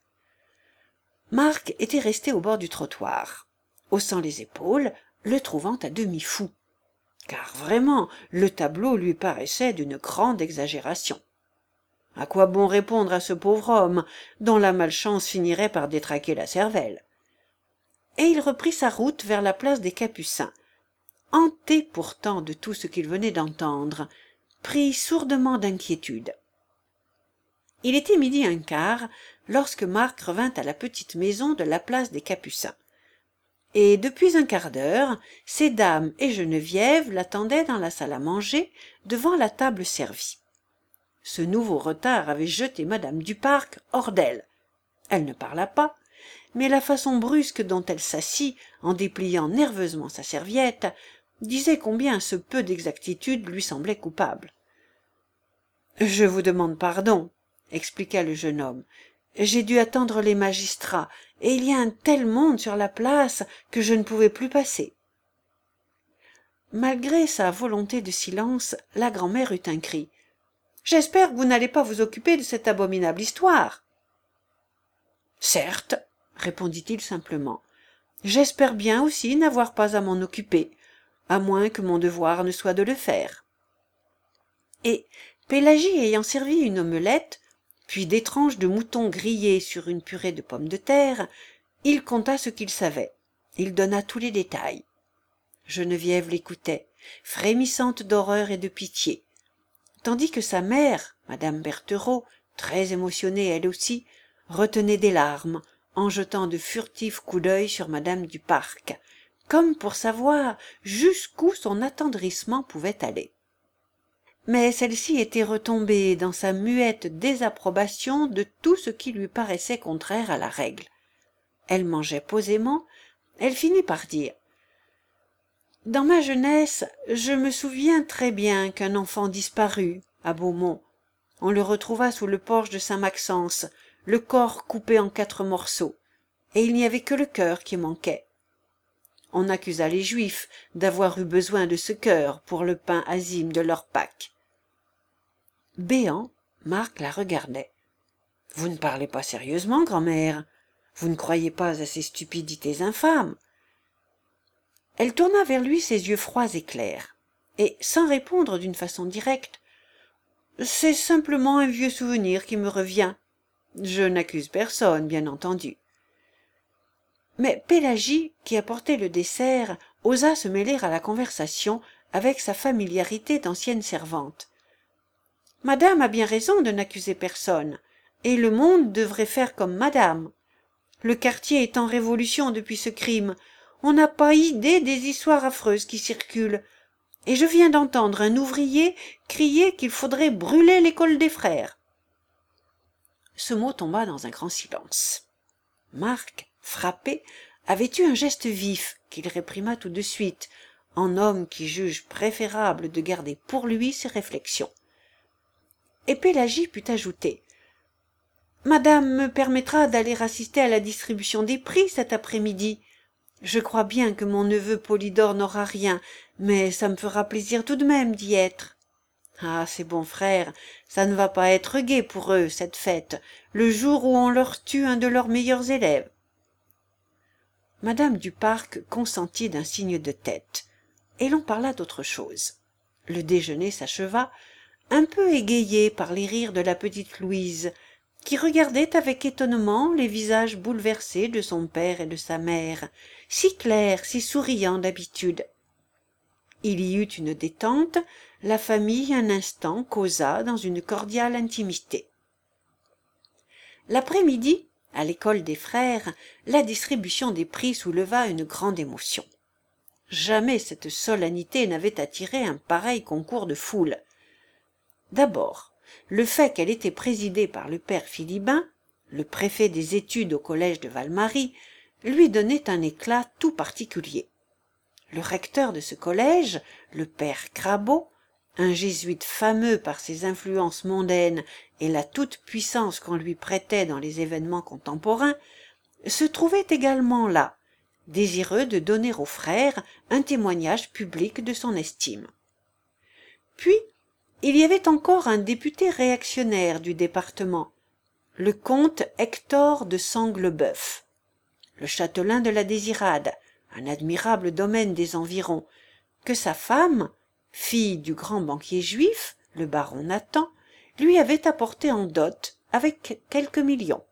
Marc était resté au bord du trottoir, haussant les épaules, le trouvant à demi fou, car vraiment le tableau lui paraissait d'une grande exagération. À quoi bon répondre à ce pauvre homme, dont la malchance finirait par détraquer la cervelle? Et il reprit sa route vers la place des Capucins, hanté pourtant de tout ce qu'il venait d'entendre, pris sourdement d'inquiétude. Il était 12:15 lorsque Marc revint à la petite maison de la place des Capucins. Et depuis un quart d'heure, ces dames et Geneviève l'attendaient dans la salle à manger, devant la table servie. Ce nouveau retard avait jeté madame du Parc hors d'elle. Elle ne parla pas, mais la façon brusque dont elle s'assit, en dépliant nerveusement sa serviette, disait combien ce peu d'exactitude lui semblait coupable. « Je vous demande pardon, » expliqua le jeune homme. « J'ai dû attendre les magistrats, et il y a un tel monde sur la place que je ne pouvais plus passer. » Malgré sa volonté de silence, la grand-mère eut un cri. « J'espère que vous n'allez pas vous occuper de cette abominable histoire. »« Certes, » répondit-il simplement. « J'espère bien aussi n'avoir pas à m'en occuper, à moins que mon devoir ne soit de le faire. » Et, Pélagie ayant servi une omelette, puis des tranches de mouton grillées sur une purée de pommes de terre, il conta ce qu'il savait. Il donna tous les détails. Geneviève l'écoutait, frémissante d'horreur et de pitié, tandis que sa mère, madame Berthereau, très émotionnée elle aussi, retenait des larmes, en jetant de furtifs coups d'œil sur madame du Parc, comme pour savoir jusqu'où son attendrissement pouvait aller. Mais celle-ci était retombée dans sa muette désapprobation de tout ce qui lui paraissait contraire à la règle. Elle mangeait posément, elle finit par dire « Dans ma jeunesse, je me souviens très bien qu'un enfant disparut à Beaumont. On le retrouva sous le porche de Saint-Maxence, le corps coupé en 4 morceaux, et il n'y avait que le cœur qui manquait. On accusa les Juifs d'avoir eu besoin de ce cœur pour le pain azime de leur Pâques. » Béant, Marc la regardait. « Vous ne parlez pas sérieusement, grand-mère. Vous ne croyez pas à ces stupidités infâmes. » Elle tourna vers lui ses yeux froids et clairs, et, sans répondre d'une façon directe, « C'est simplement un vieux souvenir qui me revient. Je n'accuse personne, bien entendu. » Mais Pélagie, qui apportait le dessert, osa se mêler à la conversation avec sa familiarité d'ancienne servante. « Madame a bien raison de n'accuser personne, et le monde devrait faire comme madame. Le quartier est en révolution depuis ce crime. On n'a pas idée des histoires affreuses qui circulent. Et je viens d'entendre un ouvrier crier qu'il faudrait brûler l'école des frères. » Ce mot tomba dans un grand silence. Marc, frappé, avait eu un geste vif qu'il réprima tout de suite, en homme qui juge préférable de garder pour lui ses réflexions. Et Pélagie put ajouter « Madame me permettra d'aller assister à la distribution des prix cet après-midi. Je crois bien que mon neveu Polydore n'aura rien, mais ça me fera plaisir tout de même d'y être. Ah, ces bons frères, ça ne va pas être gai pour eux, cette fête, le jour où on leur tue un de leurs meilleurs élèves. » Madame du Parc consentit d'un signe de tête, et l'on parla d'autre chose. Le déjeuner s'acheva, un peu égayé par les rires de la petite Louise, qui regardait avec étonnement les visages bouleversés de son père et de sa mère, si clairs, si souriants d'habitude. Il y eut une détente, la famille un instant causa dans une cordiale intimité. L'après-midi, à l'école des frères, la distribution des prix souleva une grande émotion. Jamais cette solennité n'avait attiré un pareil concours de foule. D'abord, le fait qu'elle était présidée par le père Philibin, le préfet des études au collège de Valmarie, lui donnait un éclat tout particulier. Le recteur de ce collège, le père Crabeau, un jésuite fameux par ses influences mondaines et la toute-puissance qu'on lui prêtait dans les événements contemporains, se trouvait également là, désireux de donner aux frères un témoignage public de son estime. Puis, il y avait encore un député réactionnaire du département, le comte Hector de Sangleboeuf, le châtelain de la Désirade, un admirable domaine des environs, que sa femme, fille du grand banquier juif, le baron Nathan, lui avait apporté en dot avec quelques millions.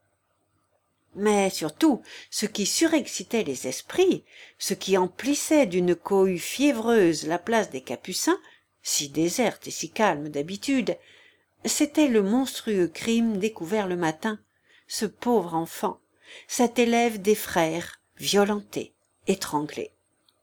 Mais surtout, ce qui surexcitait les esprits, ce qui emplissait d'une cohue fiévreuse la place des Capucins, si déserte et si calme d'habitude, c'était le monstrueux crime découvert le matin, ce pauvre enfant, cet élève des frères, violenté, étranglé.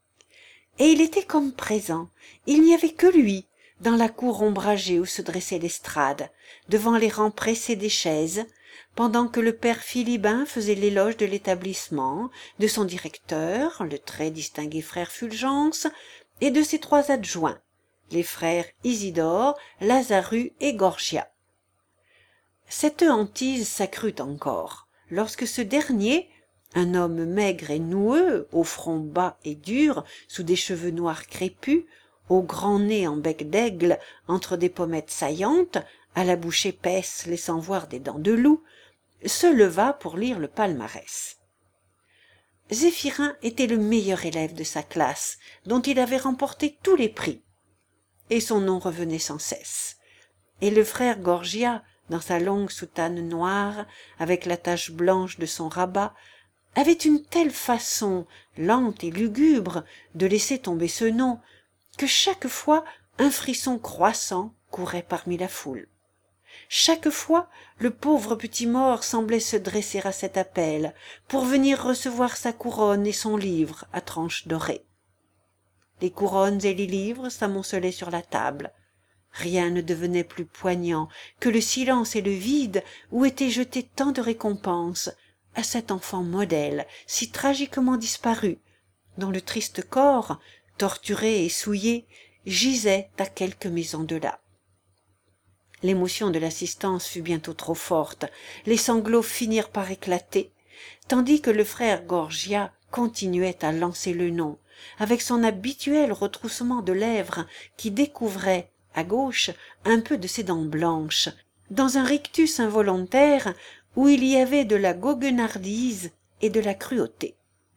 Et il était comme présent, il n'y avait que lui, dans la cour ombragée où se dressait l'estrade, devant les rangs pressés des chaises, pendant que le père Philibin faisait l'éloge de l'établissement, de son directeur, le très distingué frère Fulgence, et de ses 3 adjoints, les frères Isidore, Lazarus et Gorgia. Cette hantise s'accrut encore, lorsque ce dernier, un homme maigre et noueux, au front bas et dur, sous des cheveux noirs crépus, au grand nez en bec d'aigle, entre des pommettes saillantes, à la bouche épaisse laissant voir des dents de loup, se leva pour lire le palmarès. Zéphirin était le meilleur élève de sa classe, dont il avait remporté tous les prix, et son nom revenait sans cesse. Et le frère Gorgia, dans sa longue soutane noire, avec la tache blanche de son rabat, avait une telle façon, lente et lugubre, de laisser tomber ce nom, que chaque fois un frisson croissant courait parmi la foule. Chaque fois, le pauvre petit mort semblait se dresser à cet appel, pour venir recevoir sa couronne et son livre à tranches dorées. les couronnes et les livres s'amoncelaient sur la table. Rien ne devenait plus poignant que le silence et le vide où étaient jetées tant de récompenses à cet enfant modèle si tragiquement disparu, dont le triste corps, torturé et souillé, gisait à quelques maisons de là. L'émotion de l'assistance fut bientôt trop forte, les sanglots finirent par éclater, tandis que le frère Gorgia continuait à lancer le nom, avec son habituel retroussement de lèvres qui découvrait, à gauche, un peu de ses dents blanches, dans un rictus involontaire où il y avait de la goguenardise et de la cruauté.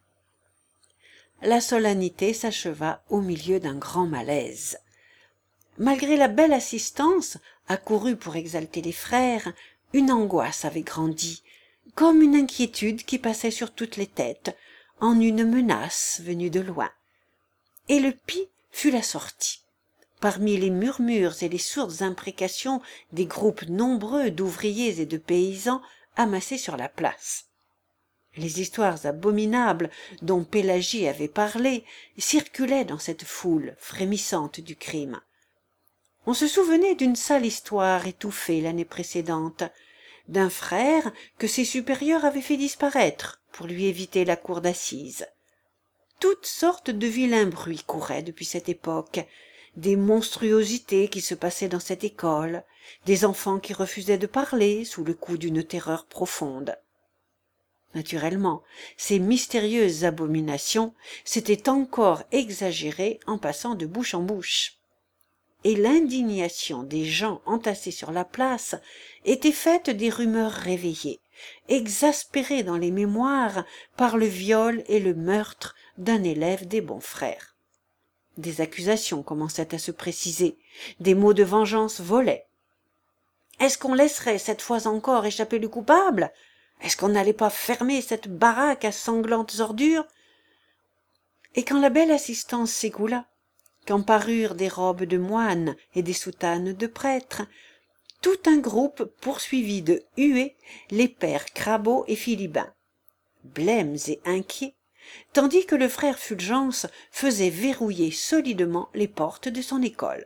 La solennité s'acheva au milieu d'un grand malaise. Malgré la belle assistance, accourue pour exalter les frères, une angoisse avait grandi, comme une inquiétude qui passait sur toutes les têtes, en une menace venue de loin. Et le pis fut la sortie. Parmi les murmures et les sourdes imprécations des groupes nombreux d'ouvriers et de paysans amassés sur la place. Les histoires abominables dont Pélagie avait parlé circulaient dans cette foule frémissante du crime. On se souvenait d'une sale histoire étouffée l'année précédente, d'un frère que ses supérieurs avaient fait disparaître pour lui éviter la cour d'assises. Toutes sortes de vilains bruits couraient depuis cette époque, des monstruosités qui se passaient dans cette école, des enfants qui refusaient de parler sous le coup d'une terreur profonde. Naturellement, ces mystérieuses abominations s'étaient encore exagérées en passant de bouche en bouche. Et l'indignation des gens entassés sur la place était faite des rumeurs réveillées, exaspérées dans les mémoires par le viol et le meurtre d'un élève des bons frères. Des accusations commençaient à se préciser, des mots de vengeance volaient. Est-ce qu'on laisserait cette fois encore échapper le coupable? Est-ce qu'on n'allait pas fermer cette baraque à sanglantes ordures? Et quand la belle assistance s'écoula, quand parurent des robes de moines et des soutanes de prêtres, tout un groupe poursuivit de huées les pères Crabeau et Philibin, blêmes et inquiets, tandis que le frère Fulgence faisait verrouiller solidement les portes de son école.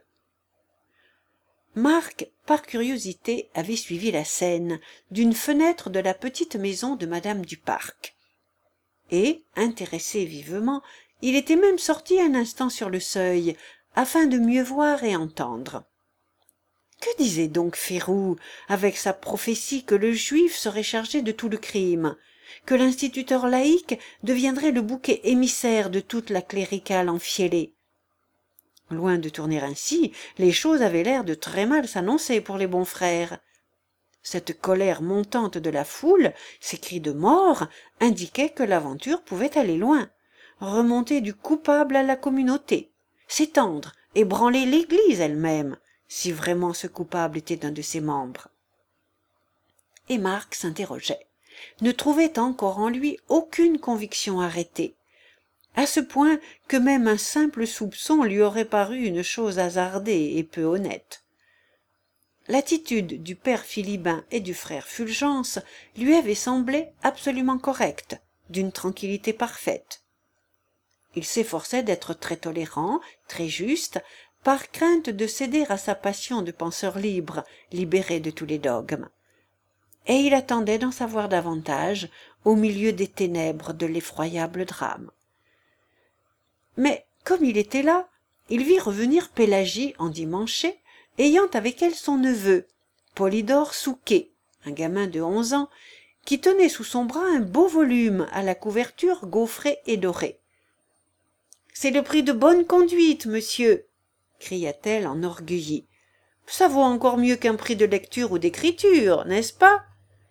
Marc, par curiosité, avait suivi la scène d'une fenêtre de la petite maison de madame du Parc. Et, intéressé vivement, il était même sorti un instant sur le seuil, afin de mieux voir et entendre. Que disait donc Férou avec sa prophétie que le juif serait chargé de tout le crime, que l'instituteur laïque deviendrait le bouc émissaire de toute la cléricale enfielée? Loin de tourner ainsi, les choses avaient l'air de très mal s'annoncer pour les bons frères. Cette colère montante de la foule, ces cris de mort, indiquaient que l'aventure pouvait aller loin, remonter du coupable à la communauté, s'étendre, ébranler l'Église elle-même, si vraiment ce coupable était un de ses membres. Et Marc s'interrogeait, ne trouvait encore en lui aucune conviction arrêtée, à ce point que même un simple soupçon lui aurait paru une chose hasardée et peu honnête. L'attitude du père Philibin et du frère Fulgence lui avait semblé absolument correcte, d'une tranquillité parfaite. Il s'efforçait d'être très tolérant, très juste, par crainte de céder à sa passion de penseur libre, libéré de tous les dogmes. Et il attendait d'en savoir davantage au milieu des ténèbres de l'effroyable drame. Mais, comme il était là, il vit revenir Pélagie endimanchée, ayant avec elle son neveu, Polydore Souquet, un gamin de 11 ans, qui tenait sous son bras un beau volume à la couverture gaufrée et dorée. « C'est le prix de bonne conduite, monsieur !» cria-t-elle enorgueillie. « Ça vaut encore mieux qu'un prix de lecture ou d'écriture, n'est-ce pas ?»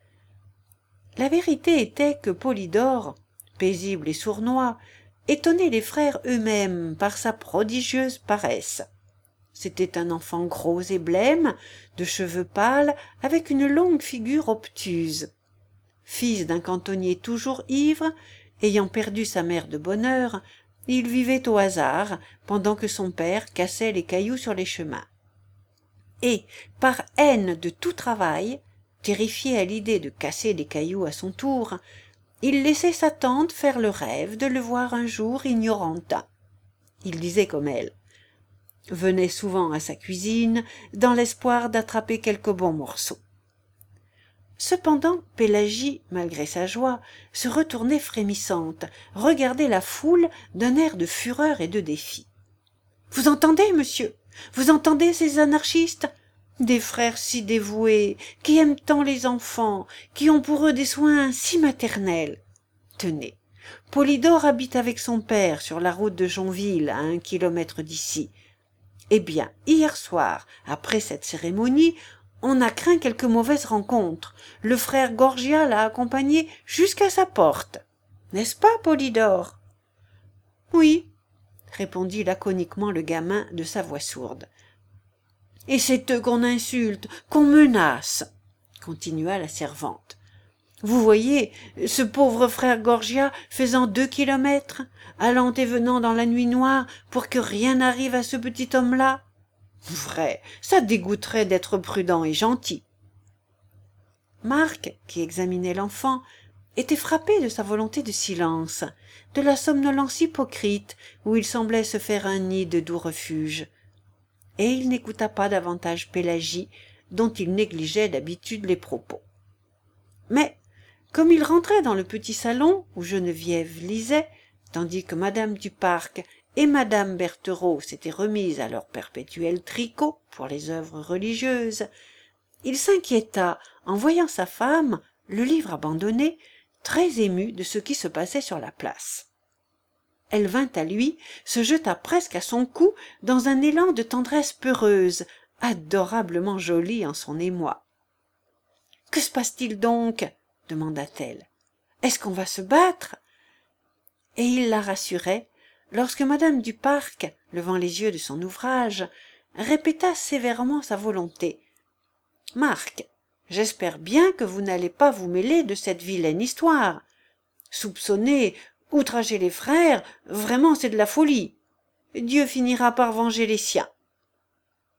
La vérité était que Polydore, paisible et sournois, étonnait les frères eux-mêmes par sa prodigieuse paresse. C'était un enfant gros et blême, de cheveux pâles, avec une longue figure obtuse. Fils d'un cantonnier toujours ivre, ayant perdu sa mère de bonne heure, il vivait au hasard, pendant que son père cassait les cailloux sur les chemins. Et, par haine de tout travail, terrifié à l'idée de casser des cailloux à son tour, il laissait sa tante faire le rêve de le voir un jour ignorantin. il disait comme elle, venait souvent à sa cuisine dans l'espoir d'attraper quelques bons morceaux. Cependant, Pélagie, malgré sa joie, se retournait frémissante, regardait la foule d'un air de fureur et de défi. « Vous entendez, monsieur? Vous entendez ces anarchistes? Des frères si dévoués, qui aiment tant les enfants, qui ont pour eux des soins si maternels. Tenez, Polydore habite avec son père sur la route de Jonville, à 1 kilomètre d'ici. Eh bien, hier soir, après cette cérémonie, on a craint quelque mauvaise rencontre. Le frère Gorgia l'a accompagné jusqu'à sa porte. N'est-ce pas, Polydore? Oui, répondit laconiquement le gamin de sa voix sourde. Et c'est eux qu'on insulte, qu'on menace, continua la servante. Vous voyez, ce pauvre frère Gorgia faisant 2 kilomètres, allant et venant dans la nuit noire pour que rien n'arrive à ce petit homme-là. Vrai, ça dégoûterait d'être prudent et gentil. Marc, qui examinait l'enfant, était frappé de sa volonté de silence, de la somnolence hypocrite où il semblait se faire un nid de doux refuge. Et il n'écouta pas davantage Pélagie, dont il négligeait d'habitude les propos. Mais, comme il rentrait dans le petit salon où Geneviève lisait, tandis que madame du Parc et madame Berthereau s'étaient remises à leur perpétuel tricot pour les œuvres religieuses, il s'inquiéta en voyant sa femme, le livre abandonné, très émue de ce qui se passait sur la place. Elle vint à lui, se jeta presque à son cou dans un élan de tendresse peureuse, adorablement jolie en son émoi. « Que se passe-t-il donc » demanda-t-elle. « Est-ce qu'on va se battre ?» Et il la rassurait, lorsque madame du Parc, levant les yeux de son ouvrage, répéta sévèrement sa volonté. « Marc, j'espère bien que vous n'allez pas vous mêler de cette vilaine histoire. Soupçonner, outrager les frères, vraiment c'est de la folie. Dieu finira par venger les siens. »